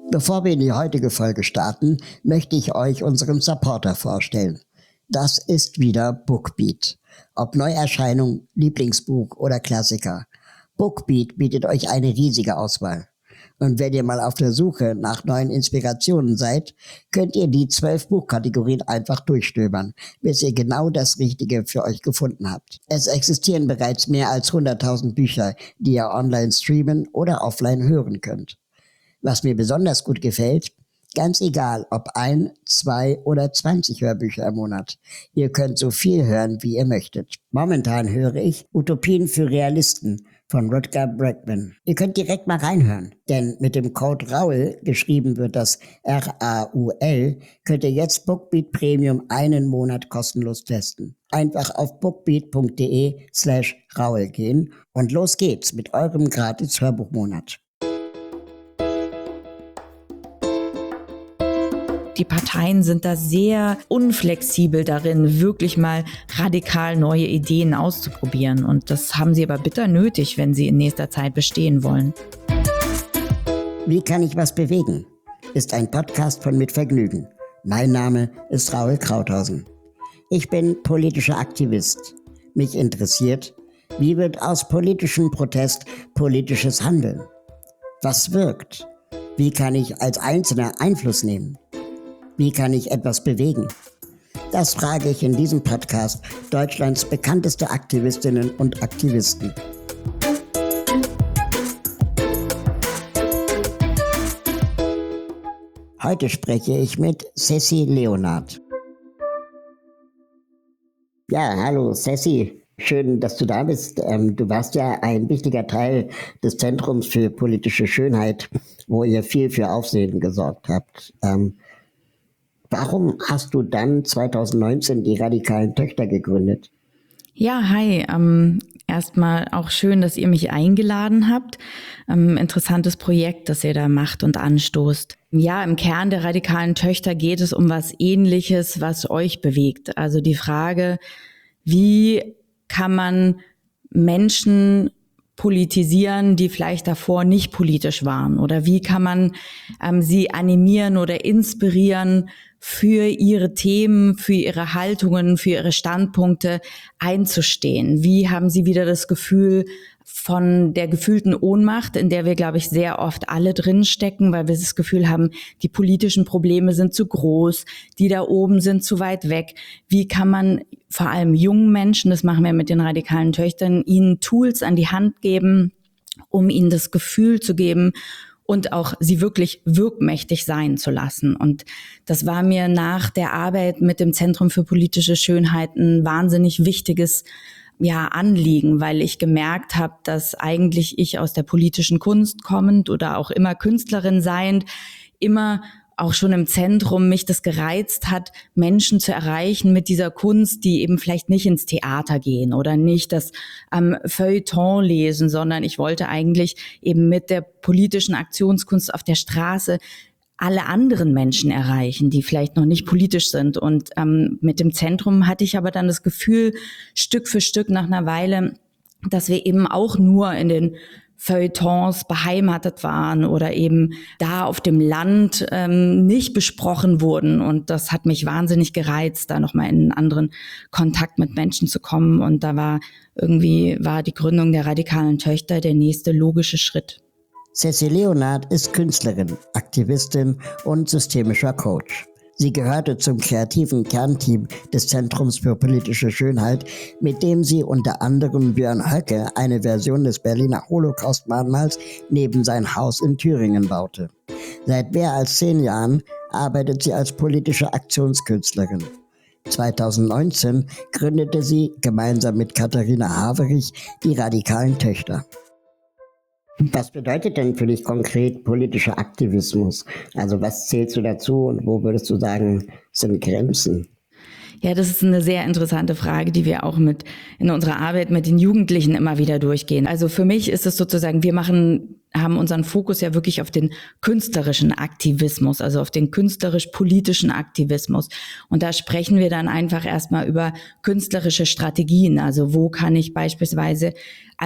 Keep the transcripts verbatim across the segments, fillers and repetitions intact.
Bevor wir in die heutige Folge starten, möchte ich euch unseren Supporter vorstellen. Das ist wieder Bookbeat. Ob Neuerscheinung, Lieblingsbuch oder Klassiker. Bookbeat bietet euch eine riesige Auswahl. Und wenn ihr mal auf der Suche nach neuen Inspirationen seid, könnt ihr die zwölf Buchkategorien einfach durchstöbern, bis ihr genau das Richtige für euch gefunden habt. Es existieren bereits mehr als hunderttausend Bücher, die ihr online streamen oder offline hören könnt. Was mir besonders gut gefällt, ganz egal ob ein, zwei oder zwanzig Hörbücher im Monat. Ihr könnt so viel hören, wie ihr möchtet. Momentan höre ich Utopien für Realisten von Rutger Bregman. Ihr könnt direkt mal reinhören, denn mit dem Code RAUL, geschrieben wird das R A U L, könnt ihr jetzt Bookbeat Premium einen Monat kostenlos testen. Einfach auf bookbeat.de slash RAUL gehen und los geht's mit eurem gratis Hörbuchmonat. Die Parteien sind da sehr unflexibel darin, wirklich mal radikal neue Ideen auszuprobieren. Und das haben sie aber bitter nötig, wenn sie in nächster Zeit bestehen wollen. Wie kann ich was bewegen? Ist ein Podcast von Mit Vergnügen. Mein Name ist Raul Krauthausen. Ich bin politischer Aktivist. Mich interessiert, wie wird aus politischem Protest politisches Handeln? Was wirkt? Wie kann ich als Einzelner Einfluss nehmen? Wie kann ich etwas bewegen? Das frage ich in diesem Podcast Deutschlands bekannteste Aktivistinnen und Aktivisten. Heute spreche ich mit Sessi Leonard. Ja, hallo Sessi. Schön, dass du da bist. Ähm, du warst ja ein wichtiger Teil des Zentrums für politische Schönheit, wo ihr viel für Aufsehen gesorgt habt. Ähm, Warum hast du dann zwanzig neunzehn die Radikalen Töchter gegründet? Ja, hi. Ähm, erstmal auch schön, dass ihr mich eingeladen habt. Ähm, interessantes Projekt, das ihr da macht und anstoßt. Ja, im Kern der Radikalen Töchter geht es um was Ähnliches, was euch bewegt. Also die Frage, wie kann man Menschen politisieren, die vielleicht davor nicht politisch waren? Oder wie kann man ähm, sie animieren oder inspirieren, für ihre Themen, für ihre Haltungen, für ihre Standpunkte einzustehen? Wie haben sie wieder das Gefühl von der gefühlten Ohnmacht, in der wir, glaube ich, sehr oft alle drinstecken, weil wir das Gefühl haben, die politischen Probleme sind zu groß, die da oben sind zu weit weg. Wie kann man vor allem jungen Menschen, das machen wir mit den Radikalen Töchtern, ihnen Tools an die Hand geben, um ihnen das Gefühl zu geben, und auch sie wirklich wirkmächtig sein zu lassen. Und das war mir nach der Arbeit mit dem Zentrum für politische Schönheit ein wahnsinnig wichtiges ja, Anliegen, weil ich gemerkt habe, dass eigentlich ich aus der politischen Kunst kommend oder auch immer Künstlerin seiend, immer auch schon im Zentrum mich das gereizt hat, Menschen zu erreichen mit dieser Kunst, die eben vielleicht nicht ins Theater gehen oder nicht das ähm, Feuilleton lesen, sondern ich wollte eigentlich eben mit der politischen Aktionskunst auf der Straße alle anderen Menschen erreichen, die vielleicht noch nicht politisch sind. Und ähm, mit dem Zentrum hatte ich aber dann das Gefühl, Stück für Stück nach einer Weile, dass wir eben auch nur in den Feuilletons beheimatet waren oder eben da auf dem Land ähm, nicht besprochen wurden. Und das hat mich wahnsinnig gereizt, da nochmal in einen anderen Kontakt mit Menschen zu kommen. Und da war irgendwie, war die Gründung der Radikalen Töchter der nächste logische Schritt. Sessi Leonard ist Künstlerin, Aktivistin und systemischer Coach. Sie gehörte zum kreativen Kernteam des Zentrums für politische Schönheit, mit dem sie unter anderem Björn Höcke eine Version des Berliner Holocaust-Mahnmals neben sein Haus in Thüringen baute. Seit mehr als zehn Jahren arbeitet sie als politische Aktionskünstlerin. zwanzig neunzehn gründete sie gemeinsam mit Katharina Haverich die Radikalen Töchter. Was bedeutet denn für dich konkret politischer Aktivismus? Also was zählst du dazu und wo würdest du sagen, sind Grenzen? Ja, das ist eine sehr interessante Frage, die wir auch mit in unserer Arbeit mit den Jugendlichen immer wieder durchgehen. Also für mich ist es sozusagen, wir machen, haben unseren Fokus ja wirklich auf den künstlerischen Aktivismus, also auf den künstlerisch-politischen Aktivismus. Und da sprechen wir dann einfach erstmal über künstlerische Strategien. Also wo kann ich beispielsweise als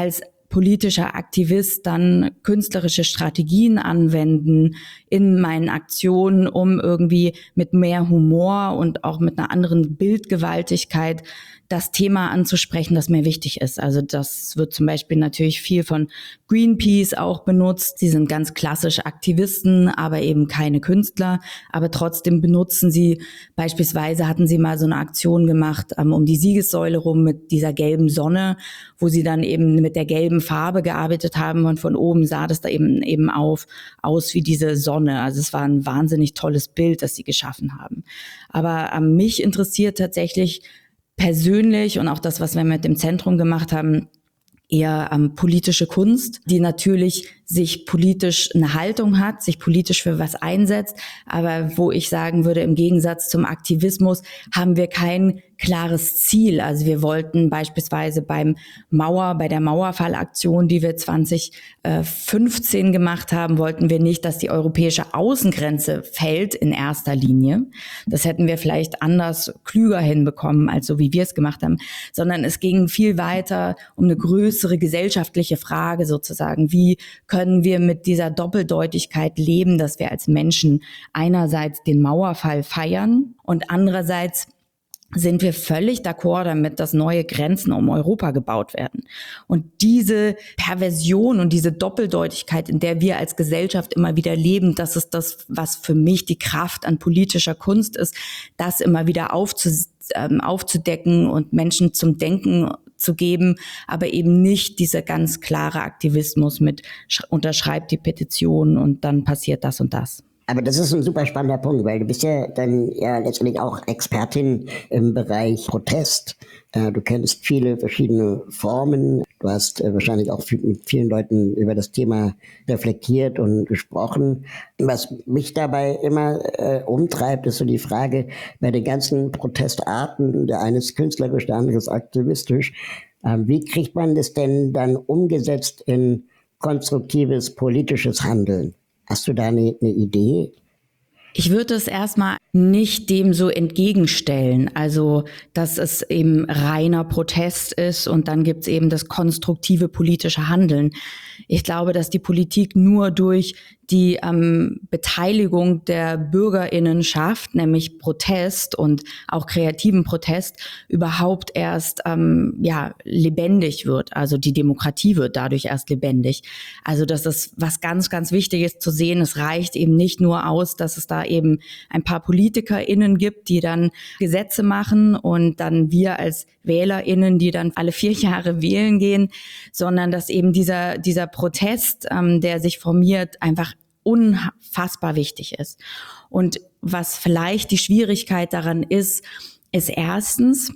politischer Aktivist dann künstlerische Strategien anwenden in meinen Aktionen, um irgendwie mit mehr Humor und auch mit einer anderen Bildgewaltigkeit das Thema anzusprechen, das mir wichtig ist. Also das wird zum Beispiel natürlich viel von Greenpeace auch benutzt. Sie sind ganz klassisch Aktivisten, aber eben keine Künstler. Aber trotzdem benutzen sie, beispielsweise hatten sie mal so eine Aktion gemacht ähm, um die Siegessäule rum mit dieser gelben Sonne, wo sie dann eben mit der gelben Farbe gearbeitet haben und von oben sah das da eben eben auf aus wie diese Sonne. Also es war ein wahnsinnig tolles Bild, das sie geschaffen haben. Aber ähm, mich interessiert tatsächlich persönlich und auch das, was wir mit dem Zentrum gemacht haben, eher ähm, politische Kunst, die natürlich sich politisch eine Haltung hat, sich politisch für was einsetzt, aber wo ich sagen würde, im Gegensatz zum Aktivismus haben wir kein klares Ziel. Also wir wollten beispielsweise beim Mauer, bei der Mauerfallaktion, die wir zwanzig fünfzehn gemacht haben, wollten wir nicht, dass die europäische Außengrenze fällt in erster Linie. Das hätten wir vielleicht anders, klüger hinbekommen, als so wie wir es gemacht haben, sondern es ging viel weiter um eine größere gesellschaftliche Frage sozusagen. Wie können wir mit dieser Doppeldeutigkeit leben, dass wir als Menschen einerseits den Mauerfall feiern und andererseits sind wir völlig d'accord damit, dass neue Grenzen um Europa gebaut werden. Und diese Perversion und diese Doppeldeutigkeit, in der wir als Gesellschaft immer wieder leben, das ist das, was für mich die Kraft an politischer Kunst ist, das immer wieder aufzu- ähm, aufzudecken und Menschen zum Denken zu geben, aber eben nicht dieser ganz klare Aktivismus mit sch- unterschreibt die Petition und dann passiert das und das. Aber das ist ein super spannender Punkt, weil du bist ja dann ja letztendlich auch Expertin im Bereich Protest. Äh, du kennst viele verschiedene Formen. Du hast äh, wahrscheinlich auch viel, mit vielen Leuten über das Thema reflektiert und gesprochen. Was mich dabei immer äh, umtreibt, ist so die Frage, bei den ganzen Protestarten, der eine ist künstlerisch, der andere ist aktivistisch, äh, wie kriegt man das denn dann umgesetzt in konstruktives politisches Handeln? Hast du da eine, eine Idee? Ich würde es erstmal nicht dem so entgegenstellen, also dass es eben reiner Protest ist und dann gibt es eben das konstruktive politische Handeln. Ich glaube, dass die Politik nur durch die ähm, Beteiligung der BürgerInnenschaft, nämlich Protest und auch kreativen Protest, überhaupt erst ähm, ja lebendig wird. Also die Demokratie wird dadurch erst lebendig. Also das ist was ganz, ganz Wichtiges zu sehen. Es reicht eben nicht nur aus, dass es da eben ein paar PolitikerInnen gibt, die dann Gesetze machen und dann wir als WählerInnen, die dann alle vier Jahre wählen gehen, sondern dass eben dieser, dieser Protest, ähm, der sich formiert, einfach unfassbar wichtig ist. Und was vielleicht die Schwierigkeit daran ist, ist erstens,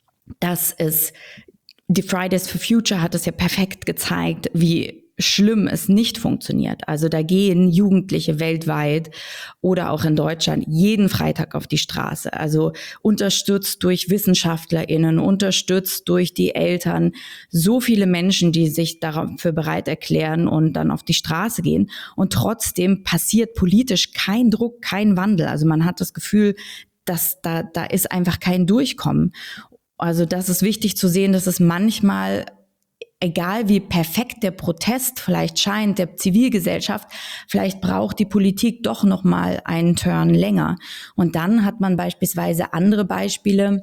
dass es, die Fridays for Future hat es ja perfekt gezeigt, wie schlimm es nicht funktioniert. Also da gehen Jugendliche weltweit oder auch in Deutschland jeden Freitag auf die Straße. Also unterstützt durch WissenschaftlerInnen, unterstützt durch die Eltern. So viele Menschen, die sich dafür bereit erklären und dann auf die Straße gehen. Und trotzdem passiert politisch kein Druck, kein Wandel. Also man hat das Gefühl, dass da, da ist einfach kein Durchkommen. Also das ist wichtig zu sehen, dass es manchmal, egal wie perfekt der Protest vielleicht scheint, der Zivilgesellschaft, vielleicht braucht die Politik doch noch mal einen Turn länger. Und dann hat man beispielsweise andere Beispiele,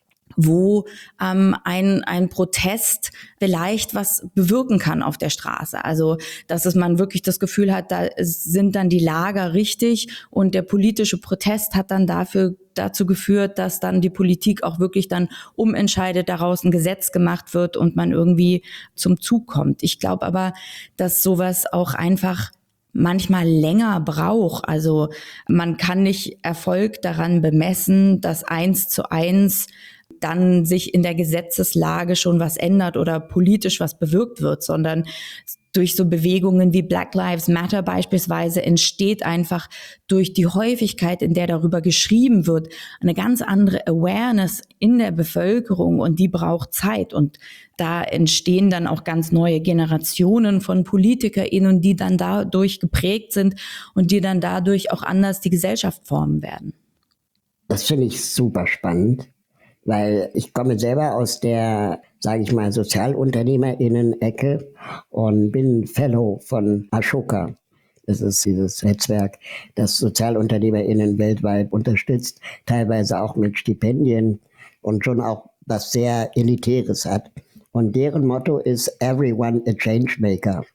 wo ähm, ein ein Protest vielleicht was bewirken kann auf der Straße. Also, dass es man wirklich das Gefühl hat, da sind dann die Lager richtig und der politische Protest hat dann dafür dazu geführt, dass dann die Politik auch wirklich dann umentscheidet, daraus ein Gesetz gemacht wird und man irgendwie zum Zug kommt. Ich glaube aber, dass sowas auch einfach manchmal länger braucht. Also man kann nicht Erfolg daran bemessen, dass eins zu eins dann sich in der Gesetzeslage schon was ändert oder politisch was bewirkt wird, sondern durch so Bewegungen wie Black Lives Matter beispielsweise entsteht einfach durch die Häufigkeit, in der darüber geschrieben wird, eine ganz andere Awareness in der Bevölkerung und die braucht Zeit und da entstehen dann auch ganz neue Generationen von PolitikerInnen, die dann dadurch geprägt sind und die dann dadurch auch anders die Gesellschaft formen werden. Das finde ich super spannend. weil ich komme selber aus der, sage ich mal, SozialunternehmerInnen-Ecke und bin Fellow von Ashoka. Das ist dieses Netzwerk, das SozialunternehmerInnen weltweit unterstützt, teilweise auch mit Stipendien und schon auch was sehr Elitäres hat. Und deren Motto ist Everyone a Changemaker.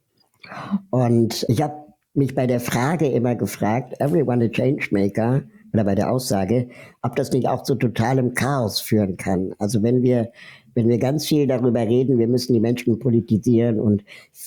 Und ich habe mich bei der Frage immer gefragt, Everyone a Changemaker, oder bei der Aussage, ob das nicht auch zu totalem Chaos führen kann. Also wenn wir wenn wir ganz viel darüber reden, wir müssen die Menschen politisieren und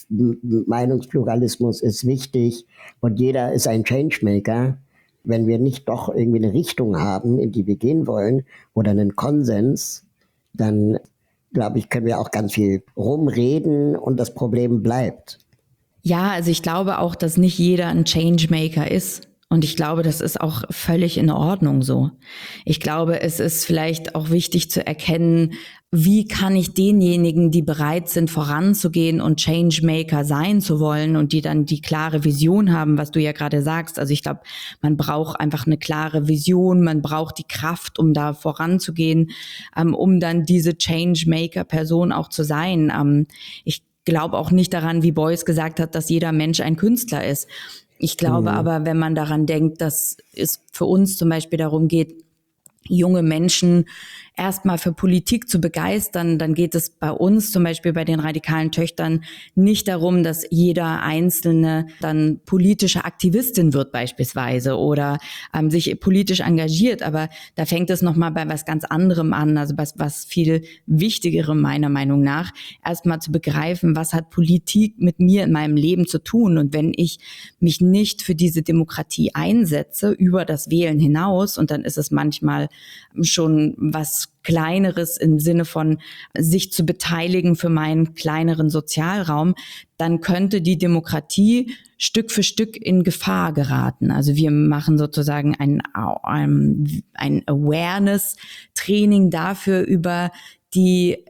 Meinungspluralismus ist wichtig und jeder ist ein Changemaker, wenn wir nicht doch irgendwie eine Richtung haben, in die wir gehen wollen oder einen Konsens, dann glaube ich, können wir auch ganz viel rumreden und das Problem bleibt. Ja, also ich glaube auch, dass nicht jeder ein Changemaker ist. Und ich glaube, das ist auch völlig in Ordnung so. Ich glaube, es ist vielleicht auch wichtig zu erkennen, wie kann ich denjenigen, die bereit sind, voranzugehen und Changemaker sein zu wollen und die dann die klare Vision haben, was du ja gerade sagst. Also ich glaube, man braucht einfach eine klare Vision, man braucht die Kraft, um da voranzugehen, ähm, um dann diese Changemaker-Person auch zu sein. Ähm, ich glaube auch nicht daran, wie Beuys gesagt hat, dass jeder Mensch ein Künstler ist. Ich glaube mhm. aber, wenn man daran denkt, dass es für uns zum Beispiel darum geht, junge Menschen erstmal für Politik zu begeistern, dann geht es bei uns zum Beispiel bei den radikalen Töchtern nicht darum, dass jeder Einzelne dann politische Aktivistin wird beispielsweise oder ähm, sich politisch engagiert, aber da fängt es nochmal bei was ganz anderem an, also was, was viel Wichtigerem meiner Meinung nach, erstmal zu begreifen, was hat Politik mit mir in meinem Leben zu tun und wenn ich mich nicht für diese Demokratie einsetze, über das Wählen hinaus und dann ist es manchmal schon was Kleineres im Sinne von sich zu beteiligen für meinen kleineren Sozialraum, dann könnte die Demokratie Stück für Stück in Gefahr geraten. Also wir machen sozusagen ein, ein, ein Awareness-Training dafür über die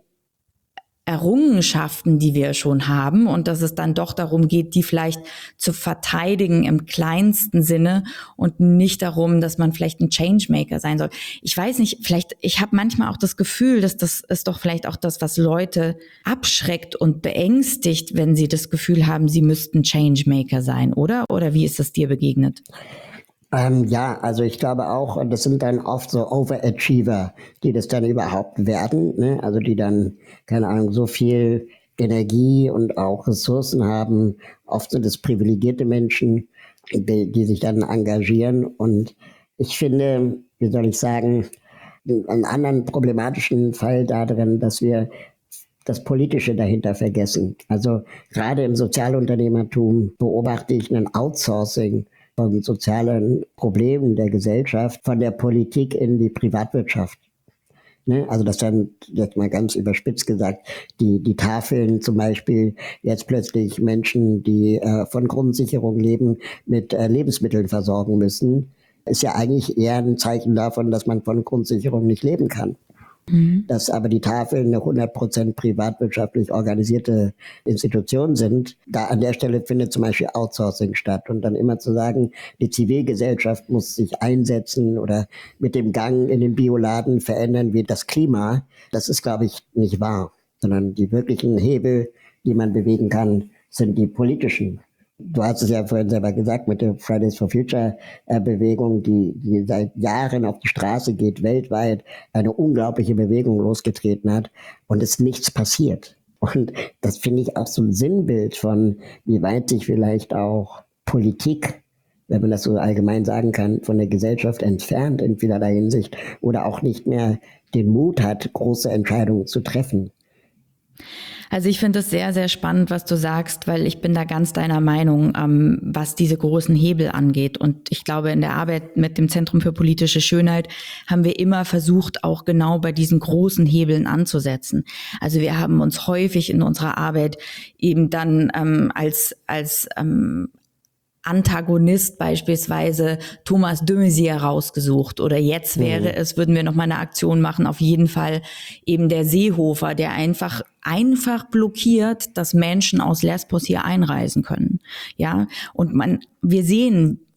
Errungenschaften, die wir schon haben und dass es dann doch darum geht, die vielleicht zu verteidigen im kleinsten Sinne und nicht darum, dass man vielleicht ein Changemaker sein soll. Ich weiß nicht, vielleicht, ich habe manchmal auch das Gefühl, dass das ist doch vielleicht auch das, was Leute abschreckt und beängstigt, wenn sie das Gefühl haben, sie müssten Changemaker sein, oder? Oder wie ist das dir begegnet? Ähm, ja, also ich glaube auch, und das sind dann oft so Overachiever, die das dann überhaupt werden, ne? Also die dann, keine Ahnung, so viel Energie und auch Ressourcen haben. Oft sind es privilegierte Menschen, die, die sich dann engagieren. Und ich finde, wie soll ich sagen, einen anderen problematischen Fall darin, dass wir das Politische dahinter vergessen. Also gerade im Sozialunternehmertum beobachte ich ein Outsourcing von sozialen Problemen der Gesellschaft, von der Politik in die Privatwirtschaft. Ne? Also das dann, jetzt mal ganz überspitzt gesagt, die, die Tafeln zum Beispiel, jetzt plötzlich Menschen, die äh, von Grundsicherung leben, mit äh, Lebensmitteln versorgen müssen, ist ja eigentlich eher ein Zeichen davon, dass man von Grundsicherung nicht leben kann. Mhm. Dass aber die Tafeln eine hundert Prozent privatwirtschaftlich organisierte Institution sind, da an der Stelle findet zum Beispiel Outsourcing statt. Und dann immer zu sagen, die Zivilgesellschaft muss sich einsetzen oder mit dem Gang in den Bioladen verändern wir das Klima, das ist, glaube ich, nicht wahr. Sondern die wirklichen Hebel, die man bewegen kann, sind die politischen. Du hast es ja vorhin selber gesagt mit der Fridays for Future äh, Bewegung, die, die seit Jahren auf die Straße geht, weltweit eine unglaubliche Bewegung losgetreten hat und es nichts passiert. Und das finde ich auch so ein Sinnbild von, wie weit sich vielleicht auch Politik, wenn man das so allgemein sagen kann, von der Gesellschaft entfernt in vielerlei Hinsicht oder auch nicht mehr den Mut hat, große Entscheidungen zu treffen. Also ich finde es sehr, sehr spannend, was du sagst, weil ich bin da ganz deiner Meinung, ähm, was diese großen Hebel angeht. Und ich glaube, in der Arbeit mit dem Zentrum für politische Schönheit haben wir immer versucht, auch genau bei diesen großen Hebeln anzusetzen. Also wir haben uns häufig in unserer Arbeit eben dann ähm, als als ähm, Antagonist beispielsweise Thomas de Maizière rausgesucht oder jetzt wäre mhm. es, würden wir noch mal eine Aktion machen, auf jeden Fall eben der Seehofer, der einfach einfach blockiert, dass Menschen aus Lesbos hier einreisen können. Ja, und man, wir sehen,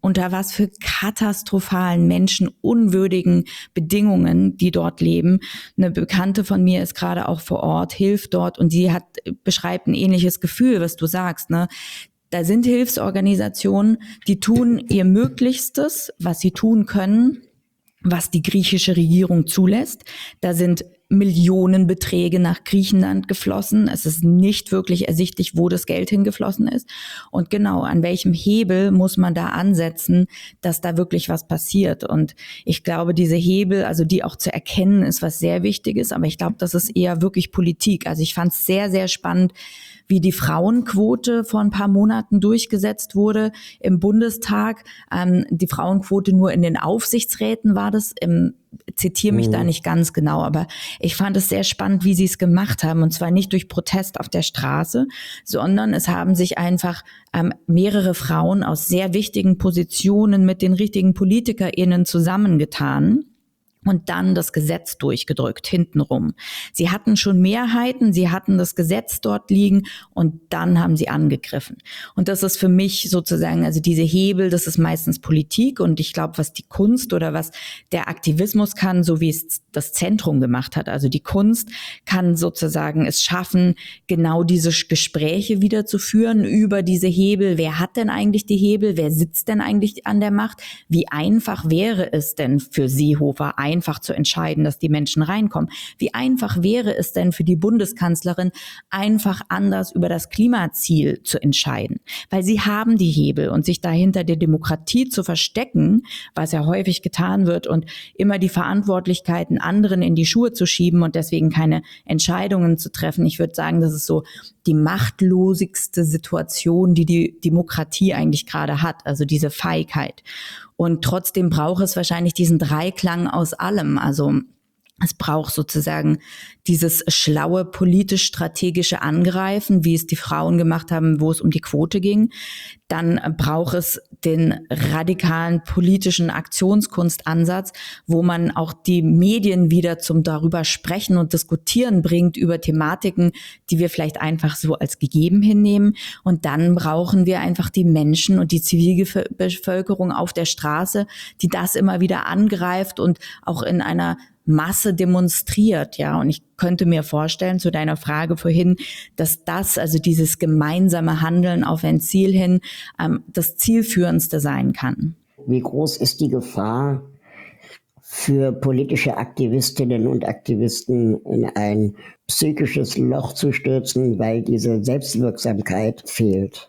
unter was für katastrophalen, menschenunwürdigen Bedingungen die dort leben. Eine Bekannte von mir ist gerade auch vor Ort, hilft dort und die hat beschreibt ein ähnliches Gefühl, was du sagst, ne? Da sind Hilfsorganisationen, die tun ihr Möglichstes, was sie tun können, was die griechische Regierung zulässt. Da sind Millionenbeträge nach Griechenland geflossen. Es ist nicht wirklich ersichtlich, wo das Geld hingeflossen ist. Und genau, an welchem Hebel muss man da ansetzen, dass da wirklich was passiert? Und ich glaube, diese Hebel, also die auch zu erkennen, ist was sehr Wichtiges. Aber ich glaube, das ist eher wirklich Politik. Also ich fand es sehr, sehr spannend, wie die Frauenquote vor ein paar Monaten durchgesetzt wurde im Bundestag. Ähm, die Frauenquote nur in den Aufsichtsräten war das. Im, zitiere mich mhm. da nicht ganz genau, aber ich fand es sehr spannend, wie sie es gemacht haben. Und zwar nicht durch Protest auf der Straße, sondern es haben sich einfach ähm, mehrere Frauen aus sehr wichtigen Positionen mit den richtigen PolitikerInnen zusammengetan und dann das Gesetz durchgedrückt, hintenrum. Sie hatten schon Mehrheiten, sie hatten das Gesetz dort liegen und dann haben sie angegriffen. Und das ist für mich sozusagen, also diese Hebel, das ist meistens Politik und ich glaube, was die Kunst oder was der Aktivismus kann, so wie es das Zentrum gemacht hat, also die Kunst kann sozusagen es schaffen, genau diese Gespräche wieder zu führen über diese Hebel. Wer hat denn eigentlich die Hebel? Wer sitzt denn eigentlich an der Macht? Wie einfach wäre es denn für Seehofer, einfach zu entscheiden, dass die Menschen reinkommen? Wie einfach wäre es denn für die Bundeskanzlerin, einfach anders über das Klimaziel zu entscheiden? Weil sie haben die Hebel und sich dahinter der Demokratie zu verstecken, was ja häufig getan wird und immer die Verantwortlichkeiten anderen in die Schuhe zu schieben und deswegen keine Entscheidungen zu treffen. Ich würde sagen, das ist so die machtlosigste Situation, die die Demokratie eigentlich gerade hat, also diese Feigheit. Und trotzdem braucht es wahrscheinlich diesen Dreiklang aus allem. Also es braucht sozusagen dieses schlaue politisch-strategische Angreifen, wie es die Frauen gemacht haben, wo es um die Quote ging. Dann braucht es den radikalen politischen Aktionskunstansatz, wo man auch die Medien wieder zum darüber sprechen und diskutieren bringt, über Thematiken, die wir vielleicht einfach so als gegeben hinnehmen. Und dann brauchen wir einfach die Menschen und die Zivilbevölkerung auf der Straße, die das immer wieder angreift und auch in einer Masse demonstriert, ja. Und ich könnte mir vorstellen, zu deiner Frage vorhin, dass das, also dieses gemeinsame Handeln auf ein Ziel hin, ähm, das zielführendste sein kann. Wie groß ist die Gefahr für politische Aktivistinnen und Aktivisten, in ein psychisches Loch zu stürzen, weil diese Selbstwirksamkeit fehlt?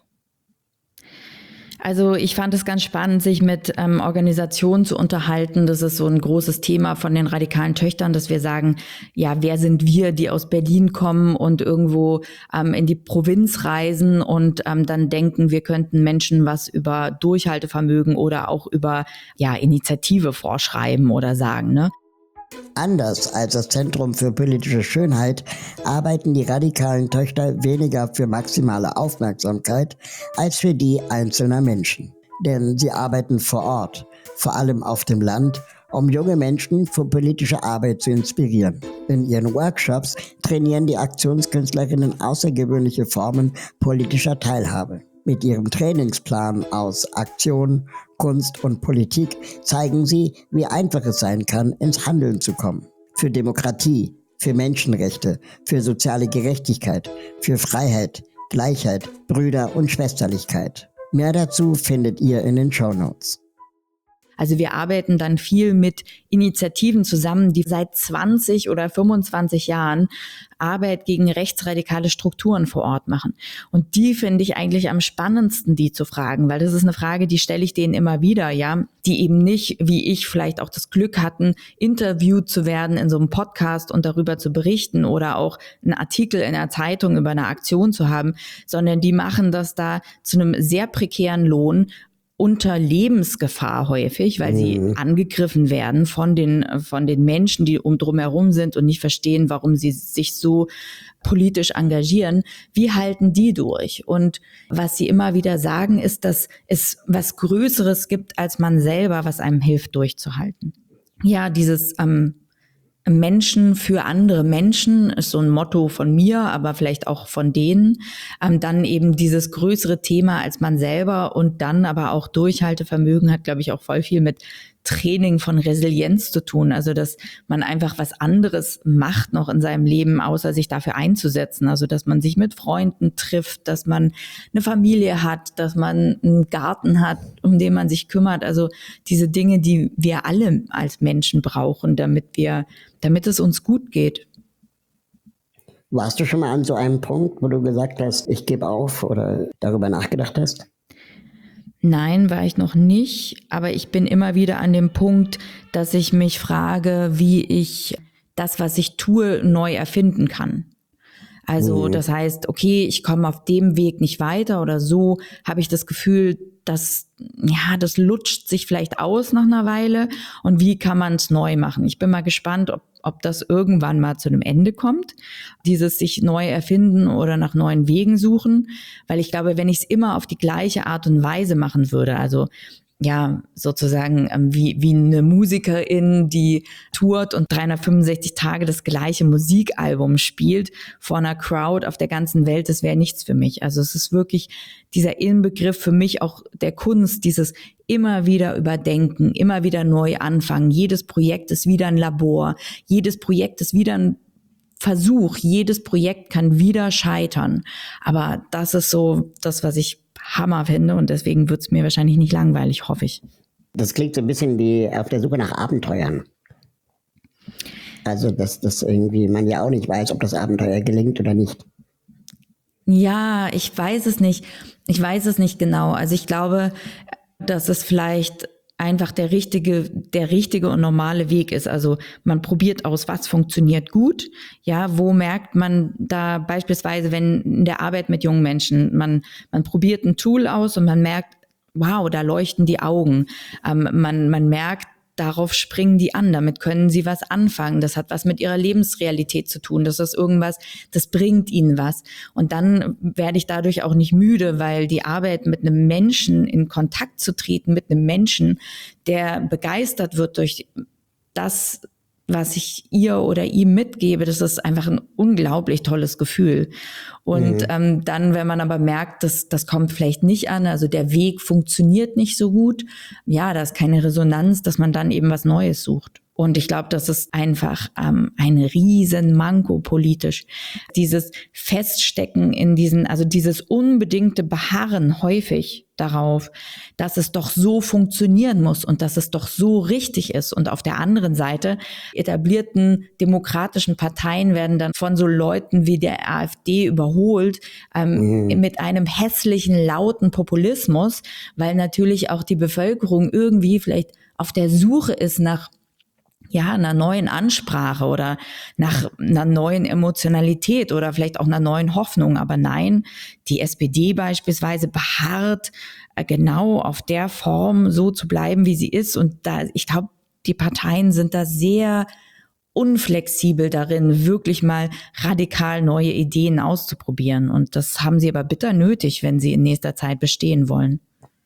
Also ich fand es ganz spannend, sich mit ähm, Organisationen zu unterhalten. Das ist so ein großes Thema von den radikalen Töchtern, dass wir sagen, ja, wer sind wir, die aus Berlin kommen und irgendwo ähm, in die Provinz reisen und ähm, dann denken, wir könnten Menschen was über Durchhaltevermögen oder auch über ja Initiative vorschreiben oder sagen, ne? Anders als das Zentrum für politische Schönheit arbeiten die radikalen Töchter weniger für maximale Aufmerksamkeit als für die einzelner Menschen. Denn sie arbeiten vor Ort, vor allem auf dem Land, um junge Menschen für politische Arbeit zu inspirieren. In ihren Workshops trainieren die Aktionskünstlerinnen außergewöhnliche Formen politischer Teilhabe. Mit ihrem Trainingsplan aus Aktion, Kunst und Politik zeigen sie, wie einfach es sein kann, ins Handeln zu kommen. Für Demokratie, für Menschenrechte, für soziale Gerechtigkeit, für Freiheit, Gleichheit, Brüder- und Schwesterlichkeit. Mehr dazu findet ihr in den Shownotes. Also wir arbeiten dann viel mit Initiativen zusammen, die seit zwanzig oder fünfundzwanzig Jahren Arbeit gegen rechtsradikale Strukturen vor Ort machen. Und die finde ich eigentlich am spannendsten, die zu fragen, weil das ist eine Frage, die stelle ich denen immer wieder, ja, die eben nicht, wie ich vielleicht auch das Glück hatten, interviewt zu werden in so einem Podcast und darüber zu berichten oder auch einen Artikel in der Zeitung über eine Aktion zu haben, sondern die machen das da zu einem sehr prekären Lohn, unter Lebensgefahr häufig, weil sie mhm. angegriffen werden von den, von den Menschen, die um drumherum sind und nicht verstehen, warum sie sich so politisch engagieren. Wie halten die durch? Und was sie immer wieder sagen, ist, dass es was Größeres gibt als man selber, was einem hilft, durchzuhalten. Ja, dieses ähm, Menschen für andere Menschen ist so ein Motto von mir, aber vielleicht auch von denen. Ähm, dann eben dieses größere Thema als man selber und dann aber auch Durchhaltevermögen hat, glaube ich, auch voll viel mit Training von Resilienz zu tun. Also, dass man einfach was anderes macht noch in seinem Leben, außer sich dafür einzusetzen. Also, dass man sich mit Freunden trifft, dass man eine Familie hat, dass man einen Garten hat, um den man sich kümmert. Also diese Dinge, die wir alle als Menschen brauchen, damit wir, damit es uns gut geht. Warst du schon mal an so einem Punkt, wo du gesagt hast, ich gebe auf oder darüber nachgedacht hast? Nein, war ich noch nicht, aber ich bin immer wieder an dem Punkt, dass ich mich frage, wie ich das, was ich tue, neu erfinden kann. Also das heißt, okay, ich komme auf dem Weg nicht weiter oder so, habe ich das Gefühl, dass ja, das lutscht sich vielleicht aus nach einer Weile und wie kann man es neu machen? Ich bin mal gespannt, ob ob das irgendwann mal zu einem Ende kommt, dieses sich neu erfinden oder nach neuen Wegen suchen, weil ich glaube, wenn ich es immer auf die gleiche Art und Weise machen würde, also ja, sozusagen ähm, wie, wie eine Musikerin, die tourt und dreihundertfünfundsechzig Tage das gleiche Musikalbum spielt vor einer Crowd auf der ganzen Welt, das wäre nichts für mich. Also es ist wirklich dieser Inbegriff für mich auch der Kunst, dieses immer wieder überdenken, immer wieder neu anfangen. Jedes Projekt ist wieder ein Labor, jedes Projekt ist wieder ein Versuch, jedes Projekt kann wieder scheitern. Aber das ist so das, was ich Hammer finde und deswegen wird es mir wahrscheinlich nicht langweilig, hoffe ich. Das klingt so ein bisschen wie auf der Suche nach Abenteuern. Also, dass das irgendwie man ja auch nicht weiß, ob das Abenteuer gelingt oder nicht. Ja, ich weiß es nicht. Ich weiß es nicht genau. Also ich glaube, dass es vielleicht einfach der richtige, der richtige und normale Weg ist. Also man probiert aus, was funktioniert gut. Ja, wo merkt man da beispielsweise, wenn in der Arbeit mit jungen Menschen, man, man probiert ein Tool aus und man merkt, wow, da leuchten die Augen. Ähm, man, man merkt, darauf springen die an, damit können sie was anfangen. Das hat was mit ihrer Lebensrealität zu tun. Das ist irgendwas, das bringt ihnen was. Und dann werde ich dadurch auch nicht müde, weil die Arbeit mit einem Menschen in Kontakt zu treten, mit einem Menschen, der begeistert wird durch das, was ich ihr oder ihm mitgebe, das ist einfach ein unglaublich tolles Gefühl. Und mhm. ähm, dann, wenn man aber merkt, dass das kommt vielleicht nicht an, also der Weg funktioniert nicht so gut, ja, da ist keine Resonanz, dass man dann eben was Neues sucht. Und ich glaube, das ist einfach ähm, ein riesen Manko politisch. Dieses Feststecken in diesen, also dieses unbedingte Beharren häufig darauf, dass es doch so funktionieren muss und dass es doch so richtig ist. Und auf der anderen Seite, etablierten demokratischen Parteien werden dann von so Leuten wie der AfD überholt, ähm, mhm. mit einem hässlichen, lauten Populismus, weil natürlich auch die Bevölkerung irgendwie vielleicht auf der Suche ist nach ja, einer neuen Ansprache oder nach einer neuen Emotionalität oder vielleicht auch einer neuen Hoffnung. Aber nein, die S P D beispielsweise beharrt genau auf der Form so zu bleiben, wie sie ist. Und da, ich glaube, die Parteien sind da sehr unflexibel darin, wirklich mal radikal neue Ideen auszuprobieren. Und das haben sie aber bitter nötig, wenn sie in nächster Zeit bestehen wollen.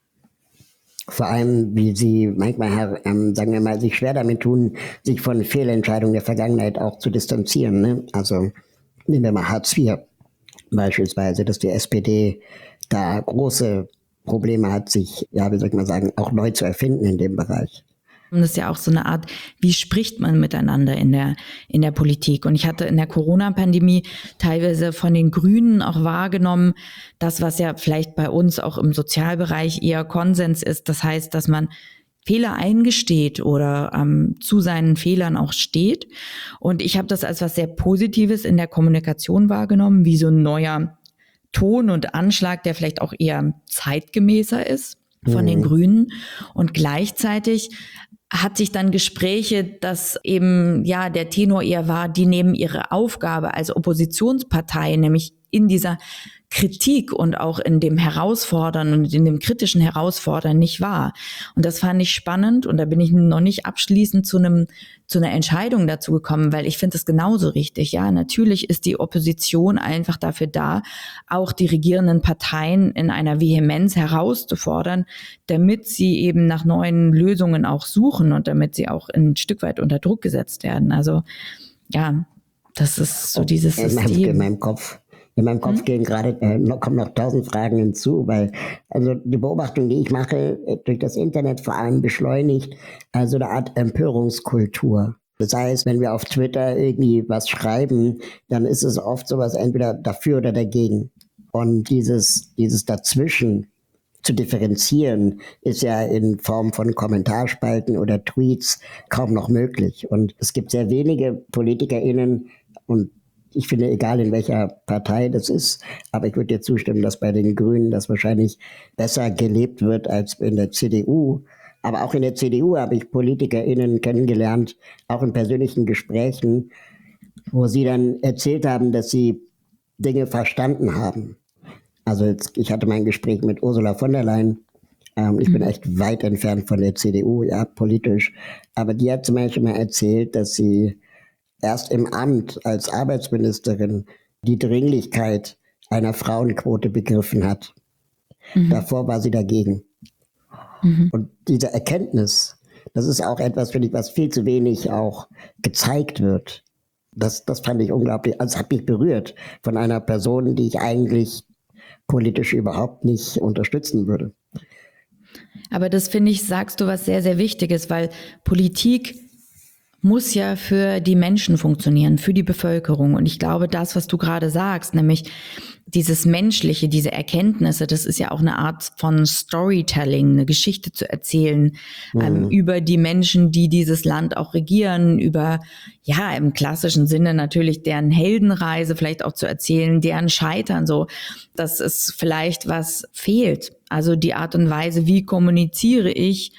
Vor allem, wie sie manchmal, ähm, sagen wir mal, sich schwer damit tun, sich von Fehlentscheidungen der Vergangenheit auch zu distanzieren. Ne? Also nehmen wir mal Hartz vier beispielsweise, dass die S P D da große Probleme hat, sich, ja, wie soll ich mal sagen, auch neu zu erfinden in dem Bereich. Und das ist ja auch so eine Art, wie spricht man miteinander in der, in der Politik? Und ich hatte in der Corona-Pandemie teilweise von den Grünen auch wahrgenommen, das, was ja vielleicht bei uns auch im Sozialbereich eher Konsens ist. Das heißt, dass man Fehler eingesteht oder ähm, zu seinen Fehlern auch steht. Und ich habe das als was sehr Positives in der Kommunikation wahrgenommen, wie so ein neuer Ton und Anschlag, der vielleicht auch eher zeitgemäßer ist von mhm. den Grünen. Und gleichzeitig hatte ich dann Gespräche, dass eben ja der Tenor eher war, die nehmen ihre Aufgabe als Oppositionspartei, nämlich in dieser Kritik und auch in dem Herausfordern und in dem kritischen Herausfordern nicht war. Und das fand ich spannend und da bin ich noch nicht abschließend zu einem zu einer Entscheidung dazu gekommen, weil ich finde es genauso richtig. Ja, natürlich ist die Opposition einfach dafür da, auch die regierenden Parteien in einer Vehemenz herauszufordern, damit sie eben nach neuen Lösungen auch suchen und damit sie auch ein Stück weit unter Druck gesetzt werden. Also ja, das ist so dieses in System. Meinem, in meinem Kopf. In meinem Kopf hm? gehen gerade, äh, noch, kommen noch tausend Fragen hinzu, weil also die Beobachtung, die ich mache, äh, durch das Internet vor allem beschleunigt, also eine Art Empörungskultur. Das heißt, wenn wir auf Twitter irgendwie was schreiben, dann ist es oft sowas entweder dafür oder dagegen. Und dieses, dieses Dazwischen zu differenzieren, ist ja in Form von Kommentarspalten oder Tweets kaum noch möglich. Und es gibt sehr wenige PolitikerInnen, und ich finde, egal in welcher Partei das ist, aber ich würde dir zustimmen, dass bei den Grünen das wahrscheinlich besser gelebt wird als in der C D U. Aber auch in der C D U habe ich PolitikerInnen kennengelernt, auch in persönlichen Gesprächen, wo sie dann erzählt haben, dass sie Dinge verstanden haben. Also jetzt, ich hatte mein Gespräch mit Ursula von der Leyen. Ähm, ich mhm. bin echt weit entfernt von der C D U, ja, politisch. Aber die hat zum Beispiel mal erzählt, dass sie erst im Amt als Arbeitsministerin die Dringlichkeit einer Frauenquote begriffen hat. Mhm. Davor war sie dagegen. Mhm. Und diese Erkenntnis, das ist auch etwas, finde ich, was viel zu wenig auch gezeigt wird. Das, das fand ich unglaublich, also hat mich berührt von einer Person, die ich eigentlich politisch überhaupt nicht unterstützen würde. Aber das, finde ich, sagst du was sehr, sehr Wichtiges, weil Politik muss ja für die Menschen funktionieren, für die Bevölkerung. Und ich glaube, das, was du gerade sagst, nämlich dieses Menschliche, diese Erkenntnisse, das ist ja auch eine Art von Storytelling, eine Geschichte zu erzählen mhm. ähm, über die Menschen, die dieses Land auch regieren, über, ja, im klassischen Sinne natürlich deren Heldenreise vielleicht auch zu erzählen, deren Scheitern so. Das ist vielleicht, was fehlt. Also die Art und Weise, wie kommuniziere ich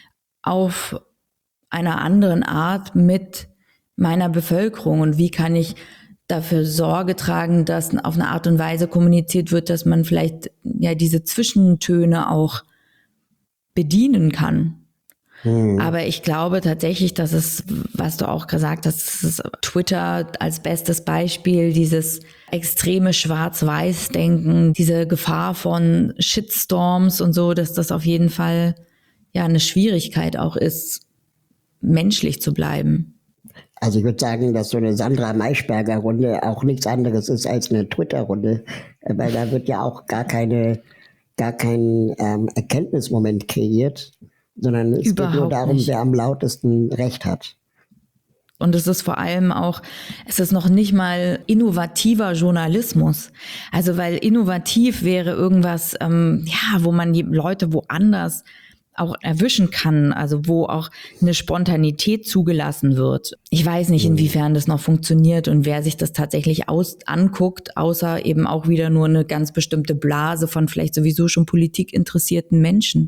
auf einer anderen Art mit meiner Bevölkerung und wie kann ich dafür Sorge tragen, dass auf eine Art und Weise kommuniziert wird, dass man vielleicht ja diese Zwischentöne auch bedienen kann. Hm. Aber ich glaube tatsächlich, dass es, was du auch gesagt hast, ist Twitter als bestes Beispiel, dieses extreme Schwarz-Weiß-Denken, diese Gefahr von Shitstorms und so, dass das auf jeden Fall ja eine Schwierigkeit auch ist, menschlich zu bleiben. Also ich würde sagen, dass so eine Sandra Maischberger Runde auch nichts anderes ist als eine Twitter-Runde, weil da wird ja auch gar keine, gar kein ähm, Erkenntnismoment kreiert, sondern es Überhaupt geht nur darum, nicht. Wer am lautesten Recht hat. Und es ist vor allem auch, es ist noch nicht mal innovativer Journalismus. Also weil innovativ wäre irgendwas, ähm, ja, wo man die Leute woanders auch erwischen kann, also wo auch eine Spontanität zugelassen wird. Ich weiß nicht, inwiefern das noch funktioniert und wer sich das tatsächlich aus anguckt, außer eben auch wieder nur eine ganz bestimmte Blase von vielleicht sowieso schon politikinteressierten Menschen.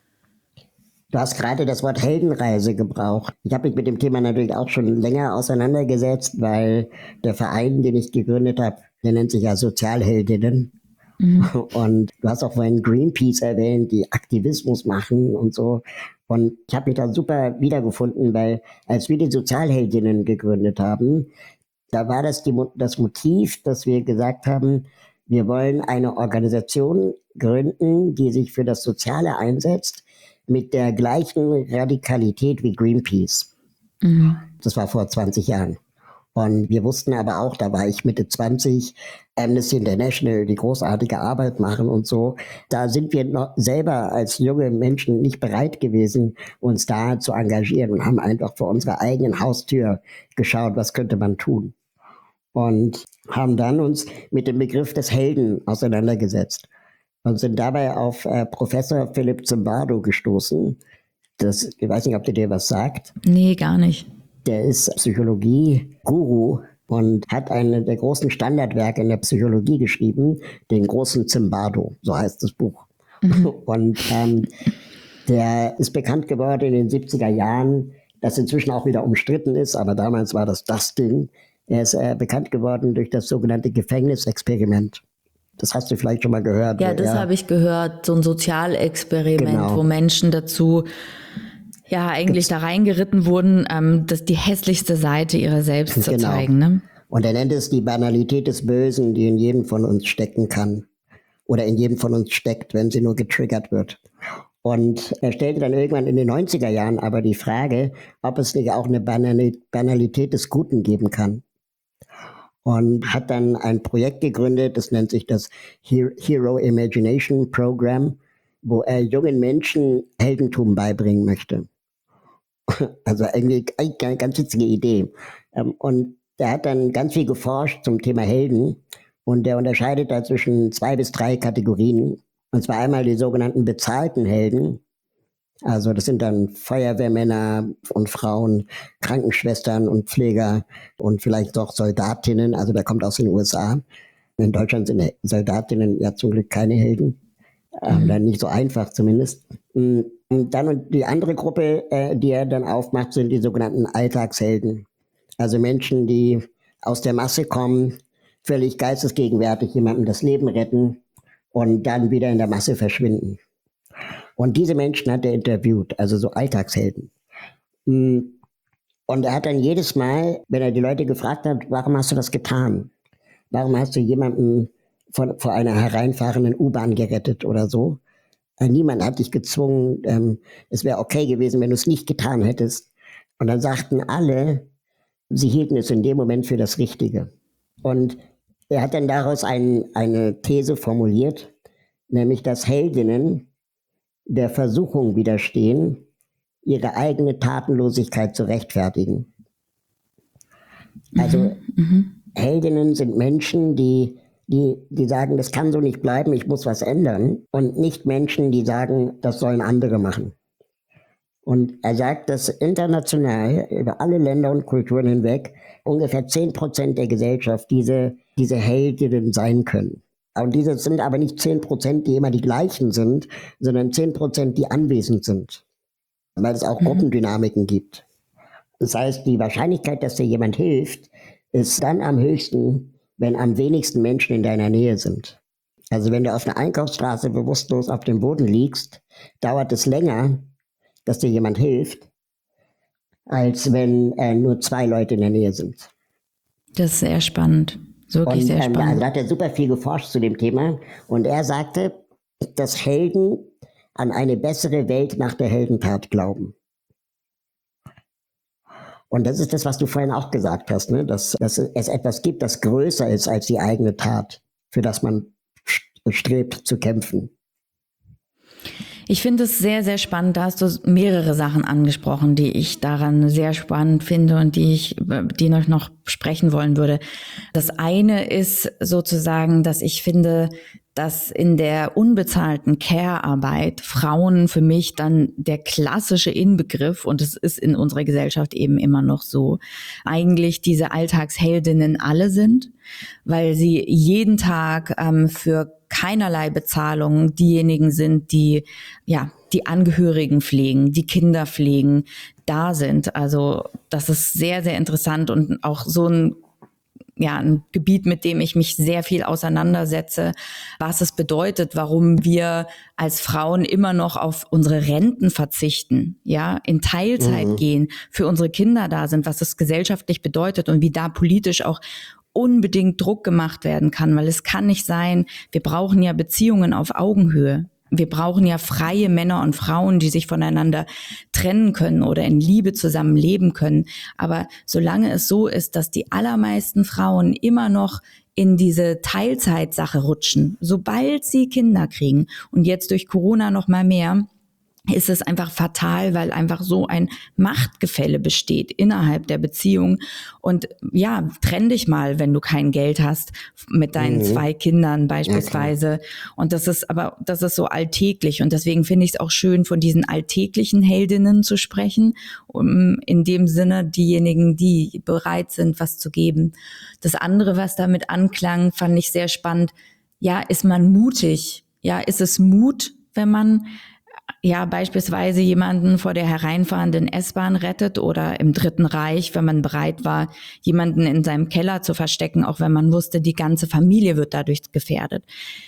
Du hast gerade das Wort Heldenreise gebraucht. Ich habe mich mit dem Thema natürlich auch schon länger auseinandergesetzt, weil der Verein, den ich gegründet habe, der nennt sich ja Sozialheldinnen. Mhm. Und du hast auch vorhin Greenpeace erwähnt, die Aktivismus machen und so. Und ich habe mich da super wiedergefunden, weil als wir die Sozialheldinnen gegründet haben, da war das die, das Motiv, dass wir gesagt haben, wir wollen eine Organisation gründen, die sich für das Soziale einsetzt, mit der gleichen Radikalität wie Greenpeace. Mhm. Das war vor zwanzig Jahren. Und wir wussten aber auch, da war ich Mitte zwanzig, Amnesty International, die großartige Arbeit machen und so. Da sind wir noch selber als junge Menschen nicht bereit gewesen, uns da zu engagieren und haben einfach vor unserer eigenen Haustür geschaut, was könnte man tun. Und haben dann uns mit dem Begriff des Helden auseinandergesetzt und sind dabei auf äh, Professor Philipp Zimbardo gestoßen. Das, ich weiß nicht, ob der dir was sagt. Nee, gar nicht. Der ist Psychologie-Guru und hat eine der großen Standardwerke in der Psychologie geschrieben, den großen Zimbardo, so heißt das Buch. Mhm. Und ähm, der ist bekannt geworden in den siebziger Jahren, das inzwischen auch wieder umstritten ist, aber damals war das das Ding. Er ist äh, bekannt geworden durch das sogenannte Gefängnisexperiment. Das hast du vielleicht schon mal gehört. Ja, das er, habe ich gehört, so ein Sozialexperiment, Genau. wo Menschen dazu ja eigentlich da reingeritten wurden, ähm, das die hässlichste Seite ihrer selbst zu Genau. zeigen. Ne? Und er nennt es die Banalität des Bösen, die in jedem von uns stecken kann. Oder in jedem von uns steckt, wenn sie nur getriggert wird. Und er stellte dann irgendwann in den neunziger Jahren aber die Frage, ob es nicht auch eine Banalität des Guten geben kann. Und hat dann ein Projekt gegründet, das nennt sich das Hero Imagination Program, wo er jungen Menschen Heldentum beibringen möchte. Also irgendwie eine ganz witzige Idee. Und er hat dann ganz viel geforscht zum Thema Helden und er unterscheidet da zwischen zwei bis drei Kategorien. Und zwar einmal die sogenannten bezahlten Helden. Also das sind dann Feuerwehrmänner und Frauen, Krankenschwestern und Pfleger und vielleicht auch Soldatinnen. Also der kommt aus den U S A. In Deutschland sind Soldatinnen ja zum Glück keine Helden. Mhm. Äh, nicht so einfach zumindest. Und dann die andere Gruppe, äh, die er dann aufmacht, sind die sogenannten Alltagshelden. Also Menschen, die aus der Masse kommen, völlig geistesgegenwärtig jemandem das Leben retten und dann wieder in der Masse verschwinden. Und diese Menschen hat er interviewt, also so Alltagshelden. Und er hat dann jedes Mal, wenn er die Leute gefragt hat, warum hast du das getan? Warum hast du jemanden von, vor einer hereinfahrenden U-Bahn gerettet oder so? Niemand hat dich gezwungen, ähm, es wäre okay gewesen, wenn du es nicht getan hättest. Und dann sagten alle, sie hielten es in dem Moment für das Richtige. Und er hat dann daraus ein, eine These formuliert, nämlich, dass Heldinnen der Versuchung widerstehen, ihre eigene Tatenlosigkeit zu rechtfertigen. Also mhm. Heldinnen sind Menschen, die, die, die sagen, das kann so nicht bleiben, ich muss was ändern. Und nicht Menschen, die sagen, das sollen andere machen. Und er sagt, dass international über alle Länder und Kulturen hinweg ungefähr zehn Prozent der Gesellschaft diese, diese Heldinnen sein können. Und diese sind aber nicht zehn Prozent, die immer die gleichen sind, sondern zehn Prozent, die anwesend sind. Weil es auch mhm. Gruppendynamiken gibt. Das heißt, die Wahrscheinlichkeit, dass dir jemand hilft, ist dann am höchsten, wenn am wenigsten Menschen in deiner Nähe sind. Also wenn du auf einer Einkaufsstraße bewusstlos auf dem Boden liegst, dauert es länger, dass dir jemand hilft, als wenn äh, nur zwei Leute in der Nähe sind. Das ist sehr spannend. Wirklich und, sehr spannend. Ähm, also hat er super viel geforscht zu dem Thema und er sagte, dass Helden an eine bessere Welt nach der Heldentat glauben. Und das ist das, was du vorhin auch gesagt hast, ne? dass, dass es etwas gibt, das größer ist als die eigene Tat, für das man strebt zu kämpfen. Ich finde es sehr, sehr spannend. Da hast du mehrere Sachen angesprochen, die ich daran sehr spannend finde und die ich, die noch, noch sprechen wollen würde. Das eine ist sozusagen, dass ich finde, dass in der unbezahlten Care-Arbeit Frauen für mich dann der klassische Inbegriff, und es ist in unserer Gesellschaft eben immer noch so, eigentlich diese Alltagsheldinnen alle sind, weil sie jeden Tag ähm, für keinerlei Bezahlung diejenigen sind, die ja die Angehörigen pflegen, die Kinder pflegen, da sind. Also das ist sehr, sehr interessant und auch so ein ja, ein Gebiet, mit dem ich mich sehr viel auseinandersetze, was es bedeutet, warum wir als Frauen immer noch auf unsere Renten verzichten, ja, in Teilzeit mhm. gehen, für unsere Kinder da sind, was es gesellschaftlich bedeutet und wie da politisch auch unbedingt Druck gemacht werden kann, weil es kann nicht sein, wir brauchen ja Beziehungen auf Augenhöhe. Wir brauchen ja freie Männer und Frauen, die sich voneinander trennen können oder in Liebe zusammen leben können. Aber solange es so ist, dass die allermeisten Frauen immer noch in diese Teilzeitsache rutschen, sobald sie Kinder kriegen und jetzt durch Corona noch mal mehr, ist es einfach fatal, weil einfach so ein Machtgefälle besteht innerhalb der Beziehung. Und ja, trenn dich mal, wenn du kein Geld hast, mit deinen mhm. zwei Kindern beispielsweise. Ja, und das ist aber, das ist so alltäglich. Und deswegen finde ich es auch schön, von diesen alltäglichen Heldinnen zu sprechen, um in dem Sinne diejenigen, die bereit sind, was zu geben. Das andere, was damit anklang, fand ich sehr spannend. Ja, ist man mutig? Ja, ist es Mut, wenn man ja beispielsweise jemanden vor der hereinfahrenden S-Bahn rettet oder im Dritten Reich, wenn man bereit war, jemanden in seinem Keller zu verstecken, auch wenn man wusste, die ganze Familie wird dadurch gefährdet.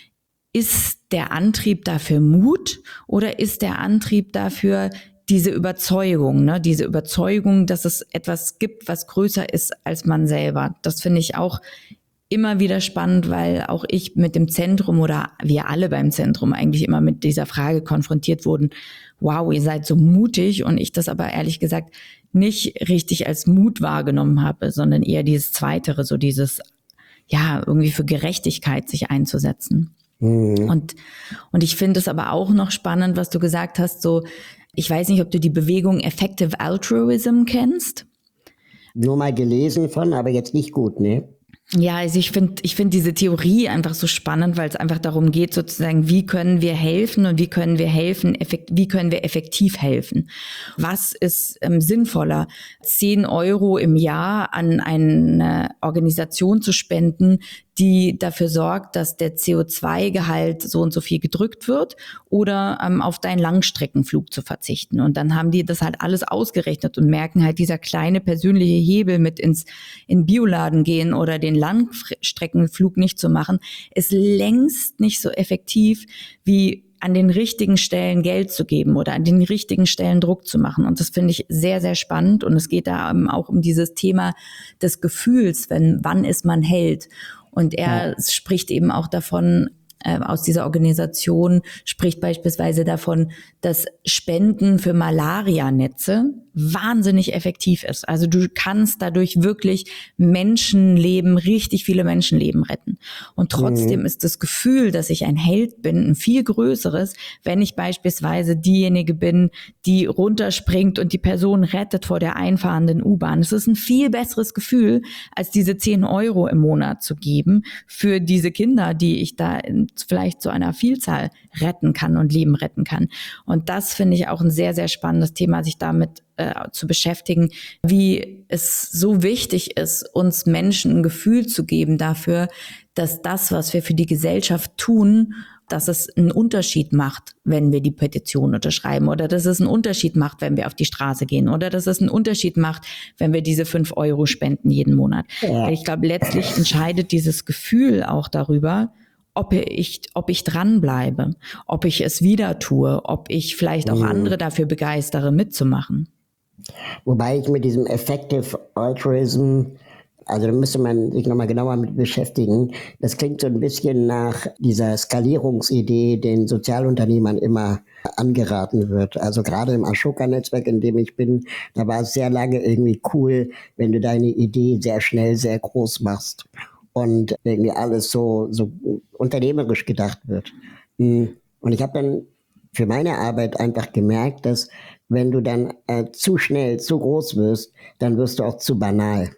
Ist der Antrieb dafür Mut oder ist der Antrieb dafür diese Überzeugung, ne? Diese Überzeugung, dass es etwas gibt, was größer ist als man selber? Das finde ich auch immer wieder spannend, weil auch ich mit dem Zentrum oder wir alle beim Zentrum eigentlich immer mit dieser Frage konfrontiert wurden, wow, ihr seid so mutig, und ich das aber ehrlich gesagt nicht richtig als Mut wahrgenommen habe, sondern eher dieses Zweitere, so dieses, ja, irgendwie für Gerechtigkeit sich einzusetzen. Mhm. Und, und ich finde es aber auch noch spannend, was du gesagt hast, so, ich weiß nicht, ob du die Bewegung Effective Altruism kennst. Nur mal gelesen von, aber jetzt nicht gut, ne? Ja, also ich finde ich finde diese Theorie einfach so spannend, weil es einfach darum geht, sozusagen, wie können wir helfen und wie können wir helfen, effekt, wie können wir effektiv helfen? Was ist ähm, sinnvoller, zehn Euro im Jahr an eine Organisation zu spenden, die dafür sorgt, dass der C O zwei Gehalt so und so viel gedrückt wird, oder ähm, auf deinen Langstreckenflug zu verzichten? Und dann haben die das halt alles ausgerechnet und merken halt, dieser kleine persönliche Hebel mit ins in Bioladen gehen oder den Langstreckenflug nicht zu machen, ist längst nicht so effektiv wie an den richtigen Stellen Geld zu geben oder an den richtigen Stellen Druck zu machen. Und das finde ich sehr, sehr spannend. Und es geht da auch um dieses Thema des Gefühls, wenn, wann ist man Held? Und er ja. spricht eben auch davon, äh, aus dieser Organisation, spricht beispielsweise davon, dass Spenden für Malarianetze wahnsinnig effektiv ist. Also du kannst dadurch wirklich Menschenleben, richtig viele Menschenleben retten. Und trotzdem mhm. ist das Gefühl, dass ich ein Held bin, ein viel größeres, wenn ich beispielsweise diejenige bin, die runterspringt und die Person rettet vor der einfahrenden U-Bahn. Es ist ein viel besseres Gefühl, als diese zehn Euro im Monat zu geben für diese Kinder, die ich da vielleicht zu einer Vielzahl retten kann und Leben retten kann. Und das finde ich auch ein sehr, sehr spannendes Thema, sich damit äh, zu beschäftigen, wie es so wichtig ist, uns Menschen ein Gefühl zu geben dafür, dass das, was wir für die Gesellschaft tun, dass es einen Unterschied macht, wenn wir die Petition unterschreiben, oder dass es einen Unterschied macht, wenn wir auf die Straße gehen, oder dass es einen Unterschied macht, wenn wir diese fünf Euro spenden jeden Monat. Ja. Ich glaube, letztlich entscheidet dieses Gefühl auch darüber, ob ich, ob ich dranbleibe, ob ich es wieder tue, ob ich vielleicht auch andere dafür begeistere, mitzumachen. Wobei ich mit diesem Effective Altruism, also da müsste man sich nochmal genauer mit beschäftigen. Das klingt so ein bisschen nach dieser Skalierungsidee, den Sozialunternehmern immer angeraten wird. Also gerade im Ashoka-Netzwerk, in dem ich bin, da war es sehr lange irgendwie cool, wenn du deine Idee sehr schnell, sehr groß machst und irgendwie alles so, so unternehmerisch gedacht wird. Und ich habe dann für meine Arbeit einfach gemerkt, dass wenn du dann äh, zu schnell, zu groß wirst, dann wirst du auch zu banal.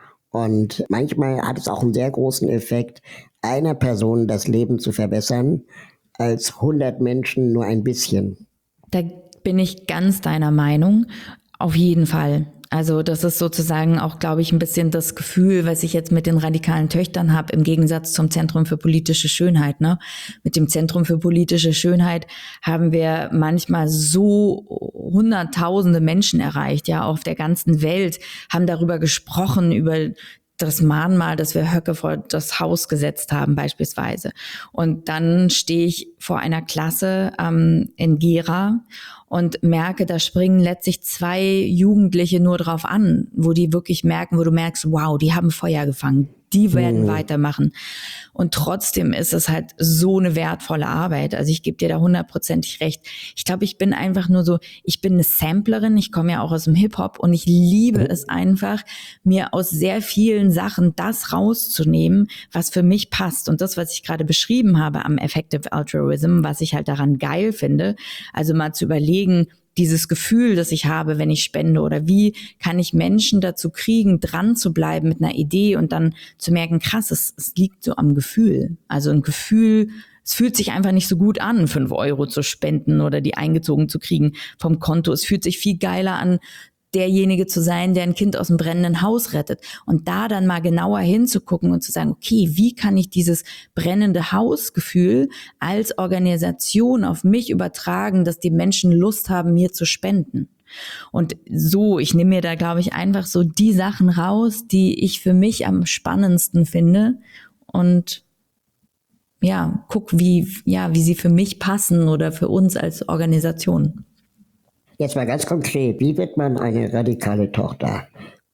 Und manchmal hat es auch einen sehr großen Effekt, einer Person das Leben zu verbessern, als hundert Menschen nur ein bisschen. Da bin ich ganz deiner Meinung, auf jeden Fall. Also das ist sozusagen auch, glaube ich, ein bisschen das Gefühl, was ich jetzt mit den radikalen Töchtern habe, im Gegensatz zum Zentrum für politische Schönheit. Ne? Mit dem Zentrum für politische Schönheit haben wir manchmal so hunderttausende Menschen erreicht, ja, auf der ganzen Welt, haben darüber gesprochen, über das Mahnmal, das wir Höcke vor das Haus gesetzt haben beispielsweise. Und dann stehe ich vor einer Klasse ähm, in Gera und merke, da springen letztlich zwei Jugendliche nur drauf an, wo die wirklich merken, wo du merkst, wow, die haben Feuer gefangen, die werden mhm. weitermachen. Und trotzdem ist es halt so eine wertvolle Arbeit. Also ich gebe dir da hundertprozentig recht. Ich glaube, ich bin einfach nur so, ich bin eine Samplerin, ich komme ja auch aus dem Hip-Hop und ich liebe mhm. es einfach, mir aus sehr vielen Sachen das rauszunehmen, was für mich passt. Und das, was ich gerade beschrieben habe am Effective Altruism, was ich halt daran geil finde, also mal zu überlegen, dieses Gefühl, das ich habe, wenn ich spende, oder wie kann ich Menschen dazu kriegen, dran zu bleiben mit einer Idee und dann zu merken, krass, es, es liegt so am Gefühl. Also ein Gefühl, es fühlt sich einfach nicht so gut an, fünf Euro zu spenden oder die eingezogen zu kriegen vom Konto. Es fühlt sich viel geiler an, derjenige zu sein, der ein Kind aus dem brennenden Haus rettet. Und da dann mal genauer hinzugucken und zu sagen, okay, wie kann ich dieses brennende Hausgefühl als Organisation auf mich übertragen, dass die Menschen Lust haben, mir zu spenden. Und so, ich nehme mir da, glaube ich, einfach so die Sachen raus, die ich für mich am spannendsten finde und ja, guck, wie, ja, wie sie für mich passen oder für uns als Organisation. Jetzt mal ganz konkret, wie wird man eine radikale Tochter?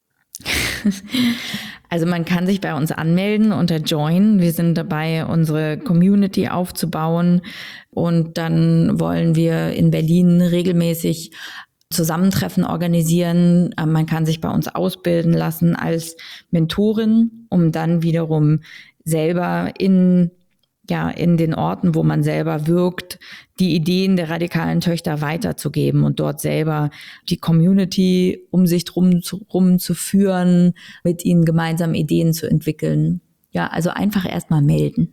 Also man kann sich bei uns anmelden unter Join. Wir sind dabei, unsere Community aufzubauen und dann wollen wir in Berlin regelmäßig Zusammentreffen organisieren. Man kann sich bei uns ausbilden lassen als Mentorin, um dann wiederum selber in ja, in den Orten, wo man selber wirkt, die Ideen der radikalen Töchter weiterzugeben und dort selber die Community um sich drum zu, rum zu führen, mit ihnen gemeinsam Ideen zu entwickeln. Ja, also einfach erstmal melden.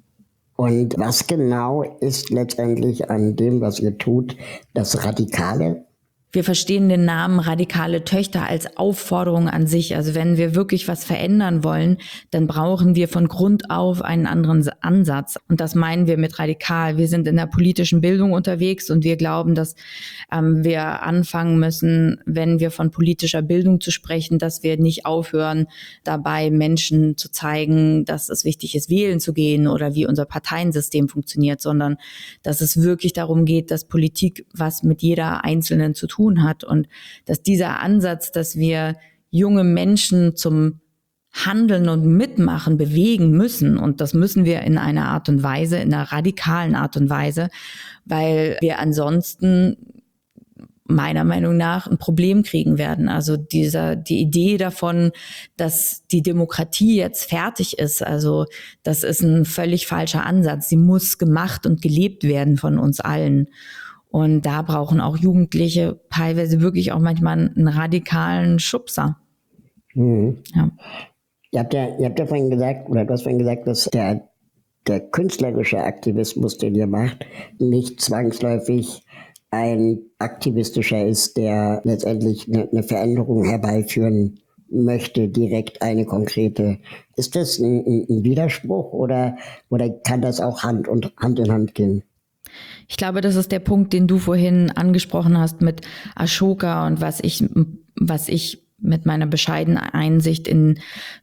Und was genau ist letztendlich an dem, was ihr tut, das Radikale? Wir verstehen den Namen radikale Töchter als Aufforderung an sich. Also wenn wir wirklich was verändern wollen, dann brauchen wir von Grund auf einen anderen Ansatz. Und das meinen wir mit radikal. Wir sind in der politischen Bildung unterwegs und wir glauben, dass ähm, wir anfangen müssen, wenn wir von politischer Bildung zu sprechen, dass wir nicht aufhören, dabei Menschen zu zeigen, dass es wichtig ist, wählen zu gehen oder wie unser Parteiensystem funktioniert, sondern dass es wirklich darum geht, dass Politik was mit jeder Einzelnen zu tun hat und dass dieser Ansatz, dass wir junge Menschen zum Handeln und Mitmachen bewegen müssen, und das müssen wir in einer Art und Weise, in einer radikalen Art und Weise, weil wir ansonsten meiner Meinung nach ein Problem kriegen werden. Also dieser, die Idee davon, dass die Demokratie jetzt fertig ist, also das ist ein völlig falscher Ansatz. Sie muss gemacht und gelebt werden von uns allen. Und da brauchen auch Jugendliche teilweise wirklich auch manchmal einen radikalen Schubser. Mhm. Ja. Ihr habt ja, ihr habt ja vorhin gesagt, oder du hast vorhin gesagt, dass der, der künstlerische Aktivismus, den ihr macht, nicht zwangsläufig ein aktivistischer ist, der letztendlich eine, eine Veränderung herbeiführen möchte, direkt eine konkrete. Ist das ein, ein Widerspruch oder, oder kann das auch Hand, und, Hand in Hand gehen? Ich glaube, das ist der Punkt, den du vorhin angesprochen hast mit Ashoka und was ich, was ich mit meiner bescheidenen Einsicht in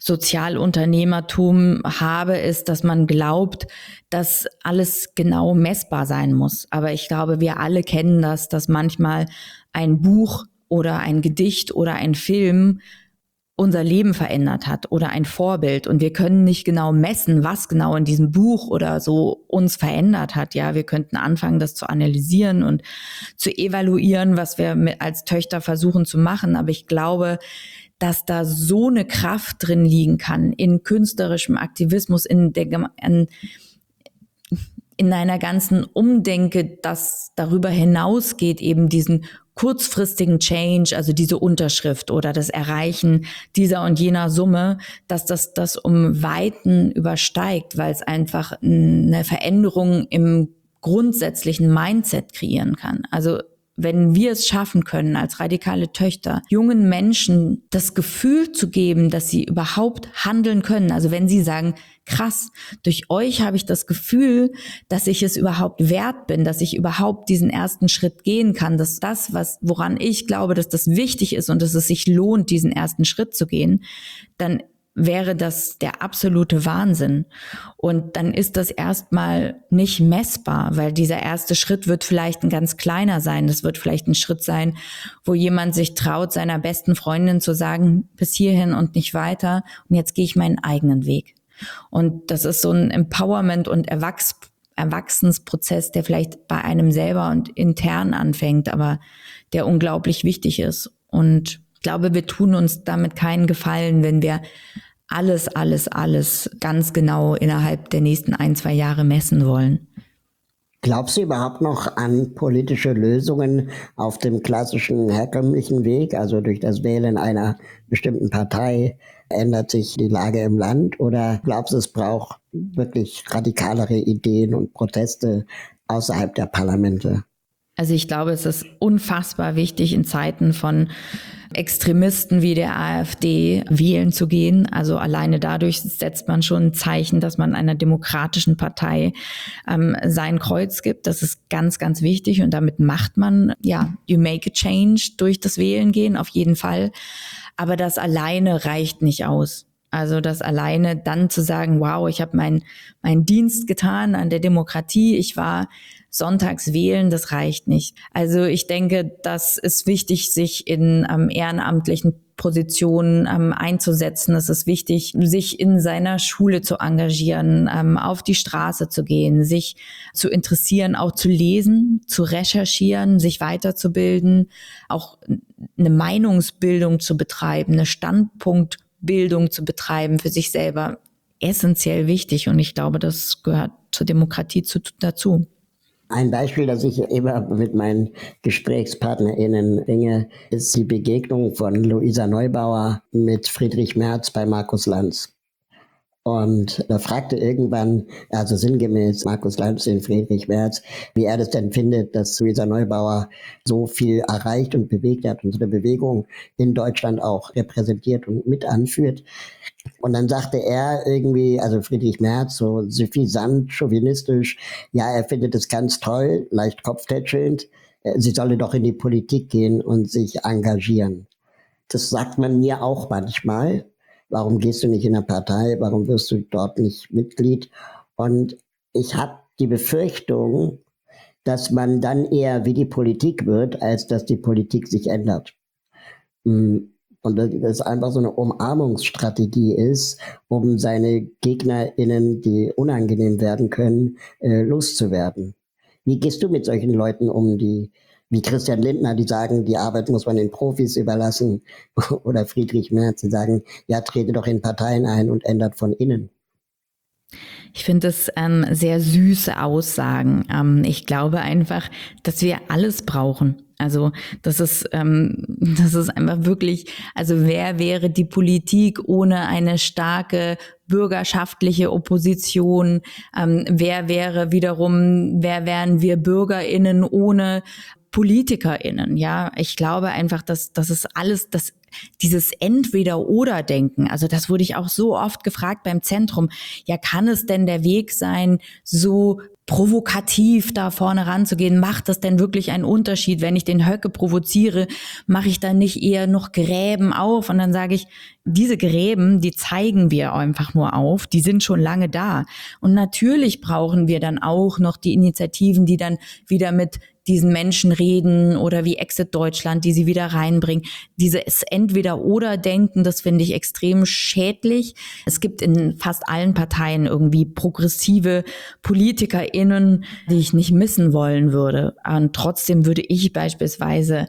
Sozialunternehmertum habe, ist, dass man glaubt, dass alles genau messbar sein muss. Aber ich glaube, wir alle kennen das, dass manchmal ein Buch oder ein Gedicht oder ein Film unser Leben verändert hat oder ein Vorbild. Und wir können nicht genau messen, was genau in diesem Buch oder so uns verändert hat. Ja, wir könnten anfangen, das zu analysieren und zu evaluieren, was wir mit als Töchter versuchen zu machen. Aber ich glaube, dass da so eine Kraft drin liegen kann in künstlerischem Aktivismus, in der, in, in einer ganzen Umdenke, das darüber hinausgeht, eben diesen kurzfristigen Change, also diese Unterschrift oder das Erreichen dieser und jener Summe, dass das das um Weiten übersteigt, weil es einfach eine Veränderung im grundsätzlichen Mindset kreieren kann. Also wenn wir es schaffen können, als radikale Töchter, jungen Menschen das Gefühl zu geben, dass sie überhaupt handeln können. Also wenn sie sagen, krass, durch euch habe ich das Gefühl, dass ich es überhaupt wert bin, dass ich überhaupt diesen ersten Schritt gehen kann, dass das, was, woran ich glaube, dass das wichtig ist und dass es sich lohnt, diesen ersten Schritt zu gehen, dann wäre das der absolute Wahnsinn. Und dann ist das erstmal nicht messbar, weil dieser erste Schritt wird vielleicht ein ganz kleiner sein. Das wird vielleicht ein Schritt sein, wo jemand sich traut, seiner besten Freundin zu sagen, bis hierhin und nicht weiter. Und jetzt gehe ich meinen eigenen Weg. Und das ist so ein Empowerment- und Erwachs- Erwachsensprozess, der vielleicht bei einem selber und intern anfängt, aber der unglaublich wichtig ist. Und ich glaube, wir tun uns damit keinen Gefallen, wenn wir alles, alles, alles ganz genau innerhalb der nächsten ein, zwei Jahre messen wollen. Glaubst du überhaupt noch an politische Lösungen auf dem klassischen herkömmlichen Weg? Also durch das Wählen einer bestimmten Partei ändert sich die Lage im Land? Oder glaubst du, es braucht wirklich radikalere Ideen und Proteste außerhalb der Parlamente? Also ich glaube, es ist unfassbar wichtig, in Zeiten von Extremisten wie der AfD wählen zu gehen. Also alleine dadurch setzt man schon ein Zeichen, dass man einer demokratischen Partei ähm, sein Kreuz gibt. Das ist ganz, ganz wichtig und damit macht man, ja, you make a change durch das Wählen gehen, auf jeden Fall. Aber das alleine reicht nicht aus. Also das alleine dann zu sagen, wow, ich habe meinen meinen Dienst getan an der Demokratie, ich war sonntags wählen, das reicht nicht. Also ich denke, das ist wichtig, sich in ähm, ehrenamtlichen Positionen ähm, einzusetzen. Es ist wichtig, sich in seiner Schule zu engagieren, ähm, auf die Straße zu gehen, sich zu interessieren, auch zu lesen, zu recherchieren, sich weiterzubilden, auch eine Meinungsbildung zu betreiben, eine Standpunktbildung zu betreiben für sich selber, essentiell wichtig. Und ich glaube, das gehört zur Demokratie zu, dazu. Ein Beispiel, das ich immer mit meinen GesprächspartnerInnen bringe, ist die Begegnung von Luisa Neubauer mit Friedrich Merz bei Markus Lanz. Und da fragte irgendwann, also sinngemäß Markus Lanz den Friedrich Merz, wie er das denn findet, dass Luisa Neubauer so viel erreicht und bewegt hat und so eine Bewegung in Deutschland auch repräsentiert und mit anführt. Und dann sagte er irgendwie, also Friedrich Merz, so suffisant, chauvinistisch, ja, er findet es ganz toll, leicht kopftätschelnd, sie solle doch in die Politik gehen und sich engagieren. Das sagt man mir auch manchmal. Warum gehst du nicht in eine Partei? Warum wirst du dort nicht Mitglied? Und ich habe die Befürchtung, dass man dann eher wie die Politik wird, als dass die Politik sich ändert. Und das einfach so eine Umarmungsstrategie ist, um seine GegnerInnen, die unangenehm werden können, äh, loszuwerden. Wie gehst du mit solchen Leuten um, die wie Christian Lindner, die sagen, die Arbeit muss man den Profis überlassen, oder Friedrich Merz, die sagen, ja, trete doch in Parteien ein und ändert von innen? Ich finde es ähm, sehr süße Aussagen. Ähm, ich glaube einfach, dass wir alles brauchen. Also das ist, ähm, das ist einfach wirklich, also wer wäre die Politik ohne eine starke bürgerschaftliche Opposition? Ähm, wer wäre wiederum, wer wären wir BürgerInnen ohne PolitikerInnen? Ja, ich glaube einfach, dass das ist alles, das dieses Entweder-oder-Denken, also das wurde ich auch so oft gefragt beim Zentrum, ja, kann es denn der Weg sein, so provokativ da vorne ranzugehen? Macht das denn wirklich einen Unterschied, wenn ich den Höcke provoziere? Mache ich dann nicht eher noch Gräben auf? Und dann sage ich, diese Gräben, die zeigen wir einfach nur auf, die sind schon lange da. Und natürlich brauchen wir dann auch noch die Initiativen, die dann wieder mit diesen Menschen reden oder wie Exit Deutschland, die sie wieder reinbringen. Dieses Entweder-oder-Denken, das finde ich extrem schädlich. Es gibt in fast allen Parteien irgendwie progressive PolitikerInnen, die ich nicht missen wollen würde. Und trotzdem würde ich beispielsweise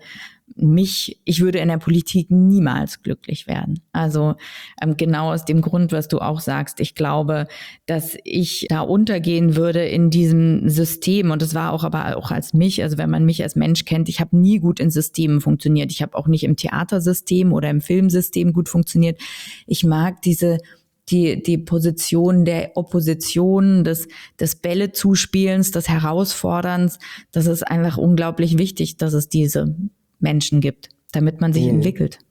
mich, ich würde in der Politik niemals glücklich werden. Also ähm, genau aus dem Grund, was du auch sagst. Ich glaube, dass ich da untergehen würde in diesem System. Und das war auch aber auch als mich, also wenn man mich als Mensch kennt, ich habe nie gut in Systemen funktioniert. Ich habe auch nicht im Theatersystem oder im Filmsystem gut funktioniert. Ich mag diese die die Position der Opposition, des des Bälle-Zuspielens, des Herausforderns. Das ist einfach unglaublich wichtig, dass es diese Menschen gibt, damit man sich mhm. entwickelt.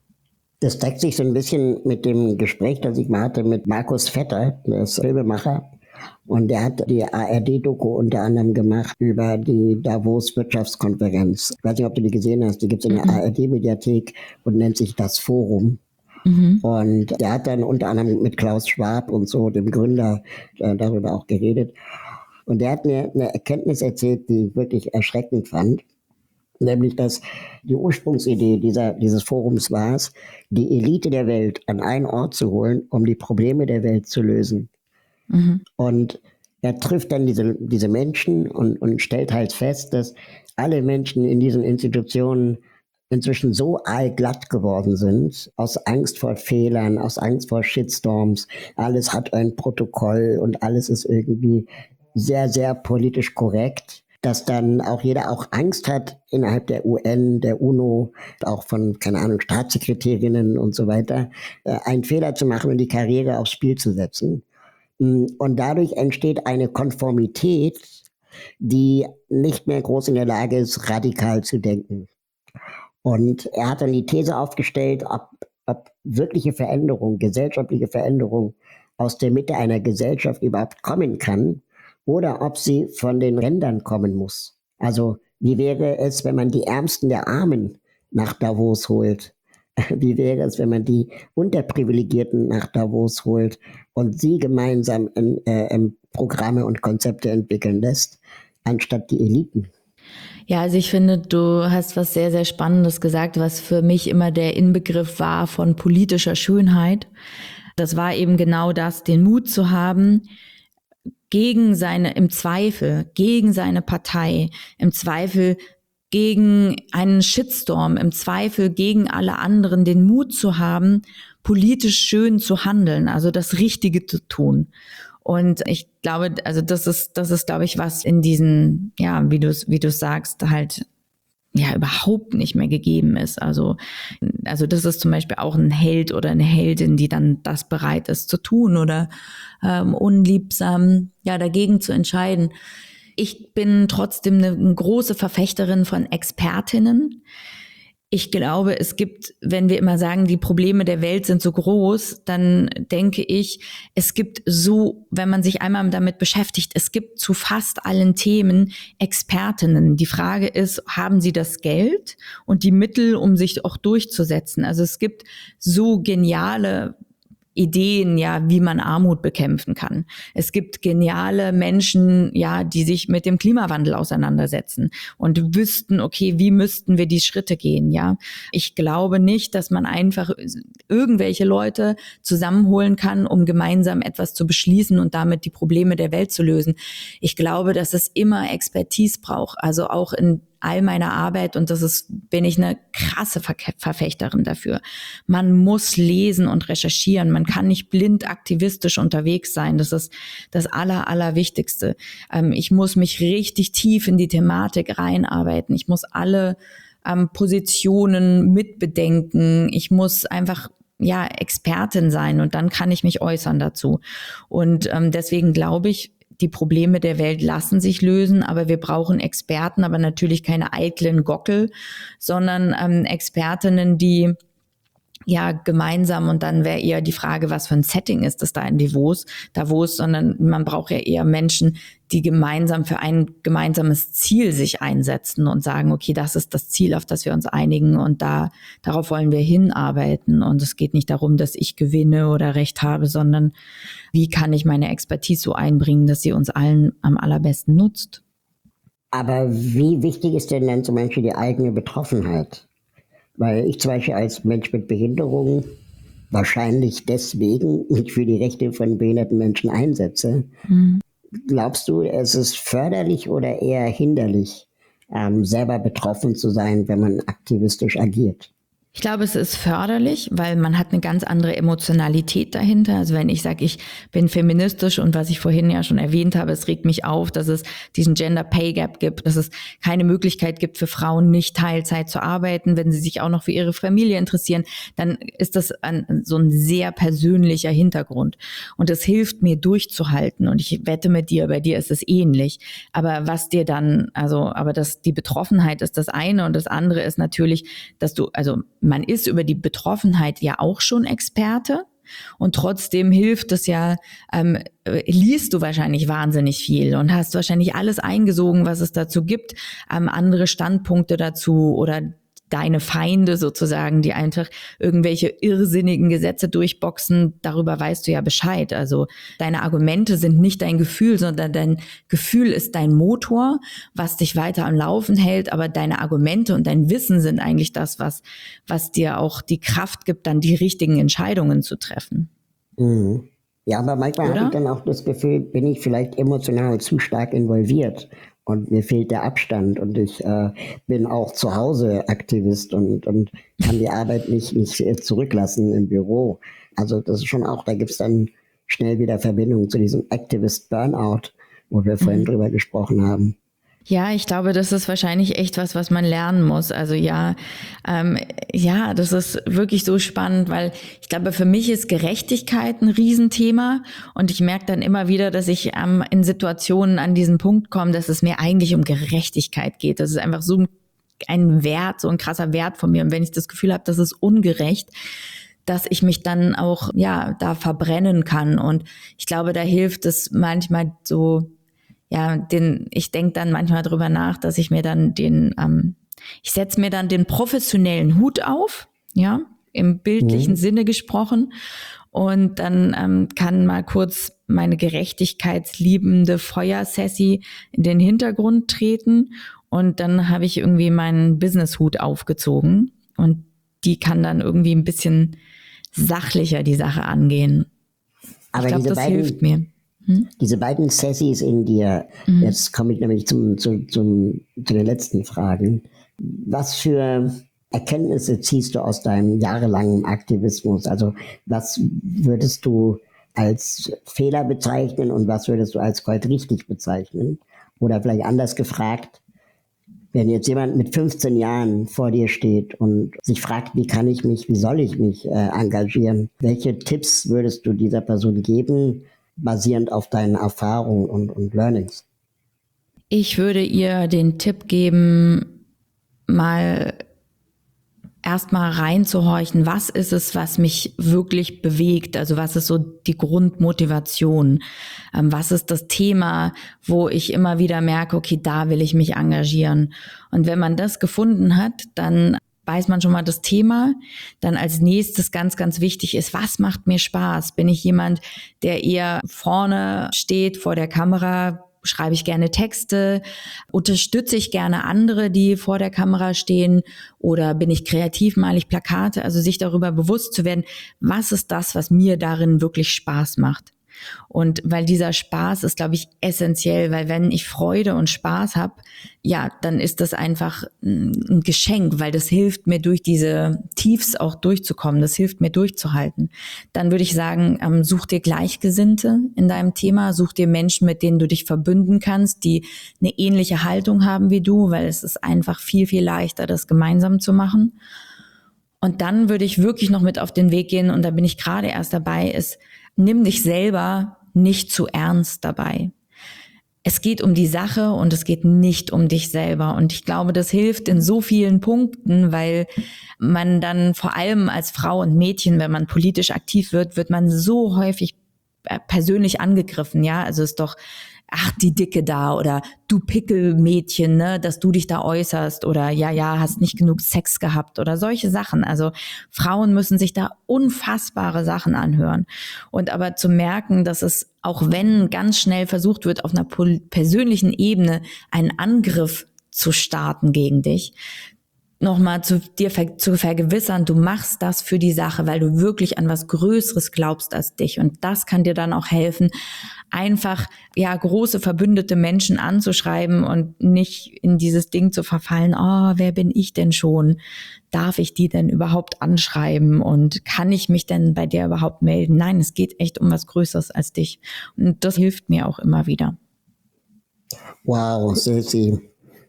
Das deckt sich so ein bisschen mit dem Gespräch, das ich mal hatte mit Markus Vetter, der ist Filmemacher. Und der hat die A R D-Doku unter anderem gemacht über die Davos-Wirtschaftskonferenz. Ich weiß nicht, ob du die gesehen hast, die gibt es in der mhm. A R D-Mediathek und nennt sich das Forum. Mhm. Und der hat dann unter anderem mit Klaus Schwab und so, dem Gründer, äh, darüber auch geredet. Und der hat mir eine Erkenntnis erzählt, die ich wirklich erschreckend fand. Nämlich, dass die Ursprungsidee dieser, dieses Forums war es, die Elite der Welt an einen Ort zu holen, um die Probleme der Welt zu lösen. Mhm. Und er trifft dann diese, diese Menschen und, und stellt halt fest, dass alle Menschen in diesen Institutionen inzwischen so allglatt geworden sind, aus Angst vor Fehlern, aus Angst vor Shitstorms. Alles hat ein Protokoll und alles ist irgendwie sehr, sehr politisch korrekt, dass dann auch jeder auch Angst hat innerhalb der U N, der UNO, auch von, keine Ahnung, Staatssekretärinnen und so weiter, äh, einen Fehler zu machen und die Karriere aufs Spiel zu setzen. Und dadurch entsteht eine Konformität, die nicht mehr groß in der Lage ist, radikal zu denken. Und er hat dann die These aufgestellt, ob, ob wirkliche Veränderung, gesellschaftliche Veränderung aus der Mitte einer Gesellschaft überhaupt kommen kann oder ob sie von den Rändern kommen muss. Also wie wäre es, wenn man die Ärmsten der Armen nach Davos holt? Wie wäre es, wenn man die Unterprivilegierten nach Davos holt und sie gemeinsam in, äh, in Programme und Konzepte entwickeln lässt, anstatt die Eliten? Ja, also ich finde, du hast was sehr, sehr Spannendes gesagt, was für mich immer der Inbegriff war von politischer Schönheit. Das war eben genau das, den Mut zu haben, gegen seine, im Zweifel, gegen seine Partei, im Zweifel gegen einen Shitstorm, im Zweifel gegen alle anderen, den Mut zu haben, politisch schön zu handeln, also das Richtige zu tun. Und ich glaube, also das ist, das ist, glaube ich, was in diesen, ja, wie du es, wie du sagst, halt ja überhaupt nicht mehr gegeben ist. Also, also das ist zum Beispiel auch ein Held oder eine Heldin, die dann das bereit ist zu tun oder ähm, unliebsam ja dagegen zu entscheiden. Ich bin trotzdem eine, eine große Verfechterin von Expertinnen. Ich glaube, es gibt, wenn wir immer sagen, die Probleme der Welt sind so groß, dann denke ich, es gibt so, wenn man sich einmal damit beschäftigt, es gibt zu fast allen Themen Expertinnen. Die Frage ist, haben sie das Geld und die Mittel, um sich auch durchzusetzen? Also es gibt so geniale Ideen, ja, wie man Armut bekämpfen kann. Es gibt geniale Menschen, ja, die sich mit dem Klimawandel auseinandersetzen und wüssten, okay, wie müssten wir die Schritte gehen, ja. Ich glaube nicht, dass man einfach irgendwelche Leute zusammenholen kann, um gemeinsam etwas zu beschließen und damit die Probleme der Welt zu lösen. Ich glaube, dass es immer Expertise braucht, also auch in all meiner Arbeit, und das ist, bin ich eine krasse Ver- Verfechterin dafür. Man muss lesen und recherchieren. Man kann nicht blind aktivistisch unterwegs sein. Das ist das Aller, Allerwichtigste. Ähm, ich muss mich richtig tief in die Thematik reinarbeiten. Ich muss alle ähm, Positionen mitbedenken. Ich muss einfach ja Expertin sein und dann kann ich mich äußern dazu. Und ähm, deswegen glaube ich, die Probleme der Welt lassen sich lösen, aber wir brauchen Experten, aber natürlich keine eitlen Gockel, sondern ähm, Expertinnen, die ja gemeinsam, und dann wäre eher die Frage, was für ein Setting ist das da in Davos, Davos, sondern man braucht ja eher Menschen, die gemeinsam für ein gemeinsames Ziel sich einsetzen und sagen, okay, das ist das Ziel, auf das wir uns einigen und da darauf wollen wir hinarbeiten. Und es geht nicht darum, dass ich gewinne oder Recht habe, sondern wie kann ich meine Expertise so einbringen, dass sie uns allen am allerbesten nutzt. Aber wie wichtig ist denn dann zum Beispiel die eigene Betroffenheit? Weil ich zum Beispiel als Mensch mit Behinderung wahrscheinlich deswegen mich für die Rechte von behinderten Menschen einsetze. Mhm. Glaubst du, es ist förderlich oder eher hinderlich, ähm, selber betroffen zu sein, wenn man aktivistisch agiert? Ich glaube, es ist förderlich, weil man hat eine ganz andere Emotionalität dahinter. Also wenn ich sage, ich bin feministisch und was ich vorhin ja schon erwähnt habe, es regt mich auf, dass es diesen Gender Pay Gap gibt, dass es keine Möglichkeit gibt für Frauen, nicht Teilzeit zu arbeiten, wenn sie sich auch noch für ihre Familie interessieren, dann ist das ein, so ein sehr persönlicher Hintergrund. Und es hilft mir durchzuhalten. Und ich wette mit dir, bei dir ist es ähnlich. Aber was dir dann, also, aber das, die Betroffenheit ist das eine und das andere ist natürlich, dass du, also man ist über die Betroffenheit ja auch schon Experte und trotzdem hilft es ja, ähm, liest du wahrscheinlich wahnsinnig viel und hast wahrscheinlich alles eingesogen, was es dazu gibt, ähm, andere Standpunkte dazu oder deine Feinde sozusagen, die einfach irgendwelche irrsinnigen Gesetze durchboxen, darüber weißt du ja Bescheid. Also deine Argumente sind nicht dein Gefühl, sondern dein Gefühl ist dein Motor, was dich weiter am Laufen hält, aber deine Argumente und dein Wissen sind eigentlich das, was, was dir auch die Kraft gibt, dann die richtigen Entscheidungen zu treffen. Mhm. Ja, aber manchmal Oder? habe ich dann auch das Gefühl, bin ich vielleicht emotional zu stark involviert. Und mir fehlt der Abstand und ich äh, bin auch zu Hause Aktivist und, und kann die Arbeit nicht, nicht zurücklassen im Büro. Also das ist schon auch, da gibt es dann schnell wieder Verbindungen zu diesem Activist Burnout, wo wir vorhin mhm. drüber gesprochen haben. Ja, ich glaube, das ist wahrscheinlich echt was, was man lernen muss. Also ja, ähm, ja, das ist wirklich so spannend, weil ich glaube, für mich ist Gerechtigkeit ein Riesenthema und ich merke dann immer wieder, dass ich ähm, in Situationen an diesen Punkt komme, dass es mir eigentlich um Gerechtigkeit geht. Das ist einfach so ein, ein Wert, so ein krasser Wert von mir. Und wenn ich das Gefühl habe, das ist ungerecht, dass ich mich dann auch ja da verbrennen kann. Und ich glaube, da hilft es manchmal so. Ja, den, ich denke dann manchmal drüber nach, dass ich mir dann den, ähm, ich setze mir dann den professionellen Hut auf, ja, im bildlichen mhm. Sinne gesprochen. Und dann ähm, kann mal kurz meine gerechtigkeitsliebende Feuersessi in den Hintergrund treten. Und dann habe ich irgendwie meinen Businesshut aufgezogen. Und die kann dann irgendwie ein bisschen sachlicher die Sache angehen. Aber ich glaube, das beiden- hilft mir. Hm? Diese beiden Sassies in dir, mhm. jetzt komme ich nämlich zum, zum, zum, zu den letzten Fragen. Was für Erkenntnisse ziehst du aus deinem jahrelangen Aktivismus? Also was würdest du als Fehler bezeichnen und was würdest du als goldrichtig bezeichnen? Oder vielleicht anders gefragt, wenn jetzt jemand mit fünfzehn Jahren vor dir steht und sich fragt, wie kann ich mich, wie soll ich mich äh, engagieren? Welche Tipps würdest du dieser Person geben, basierend auf deinen Erfahrungen und, und Learnings? Ich würde ihr den Tipp geben, mal erstmal reinzuhorchen, was ist es, was mich wirklich bewegt? Also was ist so die Grundmotivation? Ähm, was ist das Thema, wo ich immer wieder merke, okay, da will ich mich engagieren? Und wenn man das gefunden hat, dann weiß man schon mal das Thema. Dann als nächstes ganz, ganz wichtig ist, was macht mir Spaß? Bin ich jemand, der eher vorne steht vor der Kamera? Schreibe ich gerne Texte? Unterstütze ich gerne andere, die vor der Kamera stehen? Oder bin ich kreativ, male ich Plakate? Also sich darüber bewusst zu werden, was ist das, was mir darin wirklich Spaß macht? Und weil dieser Spaß ist, glaube ich, essentiell, weil wenn ich Freude und Spaß habe, ja, dann ist das einfach ein Geschenk, weil das hilft mir durch diese Tiefs auch durchzukommen, das hilft mir durchzuhalten. Dann würde ich sagen, ähm, such dir Gleichgesinnte in deinem Thema, such dir Menschen, mit denen du dich verbünden kannst, die eine ähnliche Haltung haben wie du, weil es ist einfach viel, viel leichter, das gemeinsam zu machen. Und dann würde ich wirklich noch mit auf den Weg gehen, und da bin ich gerade erst dabei, ist, nimm dich selber nicht zu ernst dabei. Es geht um die Sache und es geht nicht um dich selber. Und ich glaube, das hilft in so vielen Punkten, weil man dann vor allem als Frau und Mädchen, wenn man politisch aktiv wird, wird man so häufig persönlich angegriffen. Ja, also ist doch, ach, die Dicke da oder du Pickelmädchen, ne, dass du dich da äußerst oder ja, ja, hast nicht genug Sex gehabt oder solche Sachen. Also Frauen müssen sich da unfassbare Sachen anhören. Und aber zu merken, dass es, auch wenn ganz schnell versucht wird, auf einer persönlichen Ebene einen Angriff zu starten gegen dich, nochmal zu dir ver- zu vergewissern, du machst das für die Sache, weil du wirklich an was Größeres glaubst als dich. Und das kann dir dann auch helfen, einfach ja große verbündete Menschen anzuschreiben und nicht in dieses Ding zu verfallen, oh, wer bin ich denn schon? Darf ich die denn überhaupt anschreiben? Und kann ich mich denn bei der überhaupt melden? Nein, es geht echt um was Größeres als dich. Und das hilft mir auch immer wieder. Wow, Silsi.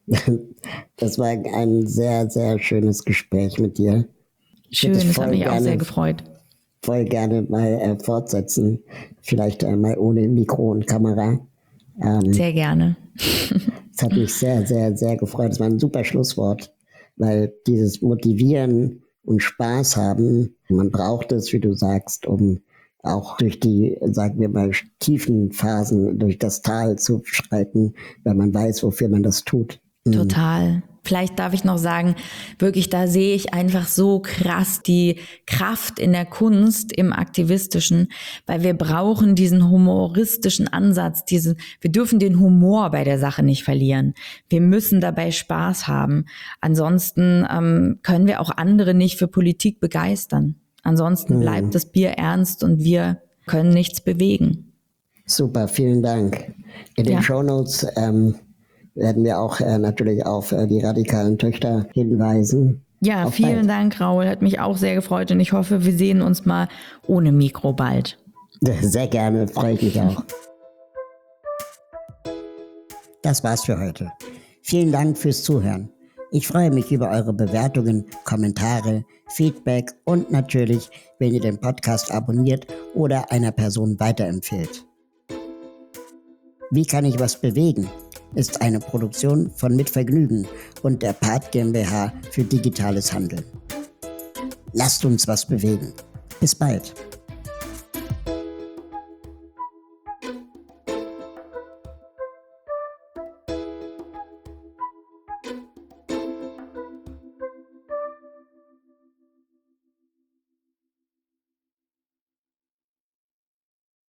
Das war ein sehr, sehr schönes Gespräch mit dir. Ich Schön, das voll hat mich gerne, auch sehr gefreut. Voll gerne mal äh, fortsetzen. Vielleicht äh, mal ohne Mikro und Kamera. Ähm, sehr gerne. Es hat mich sehr, sehr, sehr gefreut. Es war ein super Schlusswort, weil dieses Motivieren und Spaß haben, man braucht es, wie du sagst, um auch durch die, sagen wir mal, tiefen Phasen, durch das Tal zu schreiten, weil man weiß, wofür man das tut. Total. Vielleicht darf ich noch sagen, wirklich, da sehe ich einfach so krass die Kraft in der Kunst, im Aktivistischen, weil wir brauchen diesen humoristischen Ansatz, diesen, wir dürfen den Humor bei der Sache nicht verlieren. Wir müssen dabei Spaß haben. Ansonsten ähm, können wir auch andere nicht für Politik begeistern. Ansonsten hm. bleibt das Bier ernst und wir können nichts bewegen. Super, vielen Dank. In den ja. Shownotes ähm, werden wir auch äh, natürlich auf äh, die radikalen Töchter hinweisen. Ja, auf vielen bald. Dank, Raul. Hat mich auch sehr gefreut und ich hoffe, wir sehen uns mal ohne Mikro bald. Sehr gerne, freue ich mich auch. Das war's für heute. Vielen Dank fürs Zuhören. Ich freue mich über eure Bewertungen, Kommentare, Feedback und natürlich, wenn ihr den Podcast abonniert oder einer Person weiterempfehlt. Wie kann ich was bewegen? Ist eine Produktion von Mit Vergnügen und der Part GmbH für digitales Handeln. Lasst uns was bewegen. Bis bald.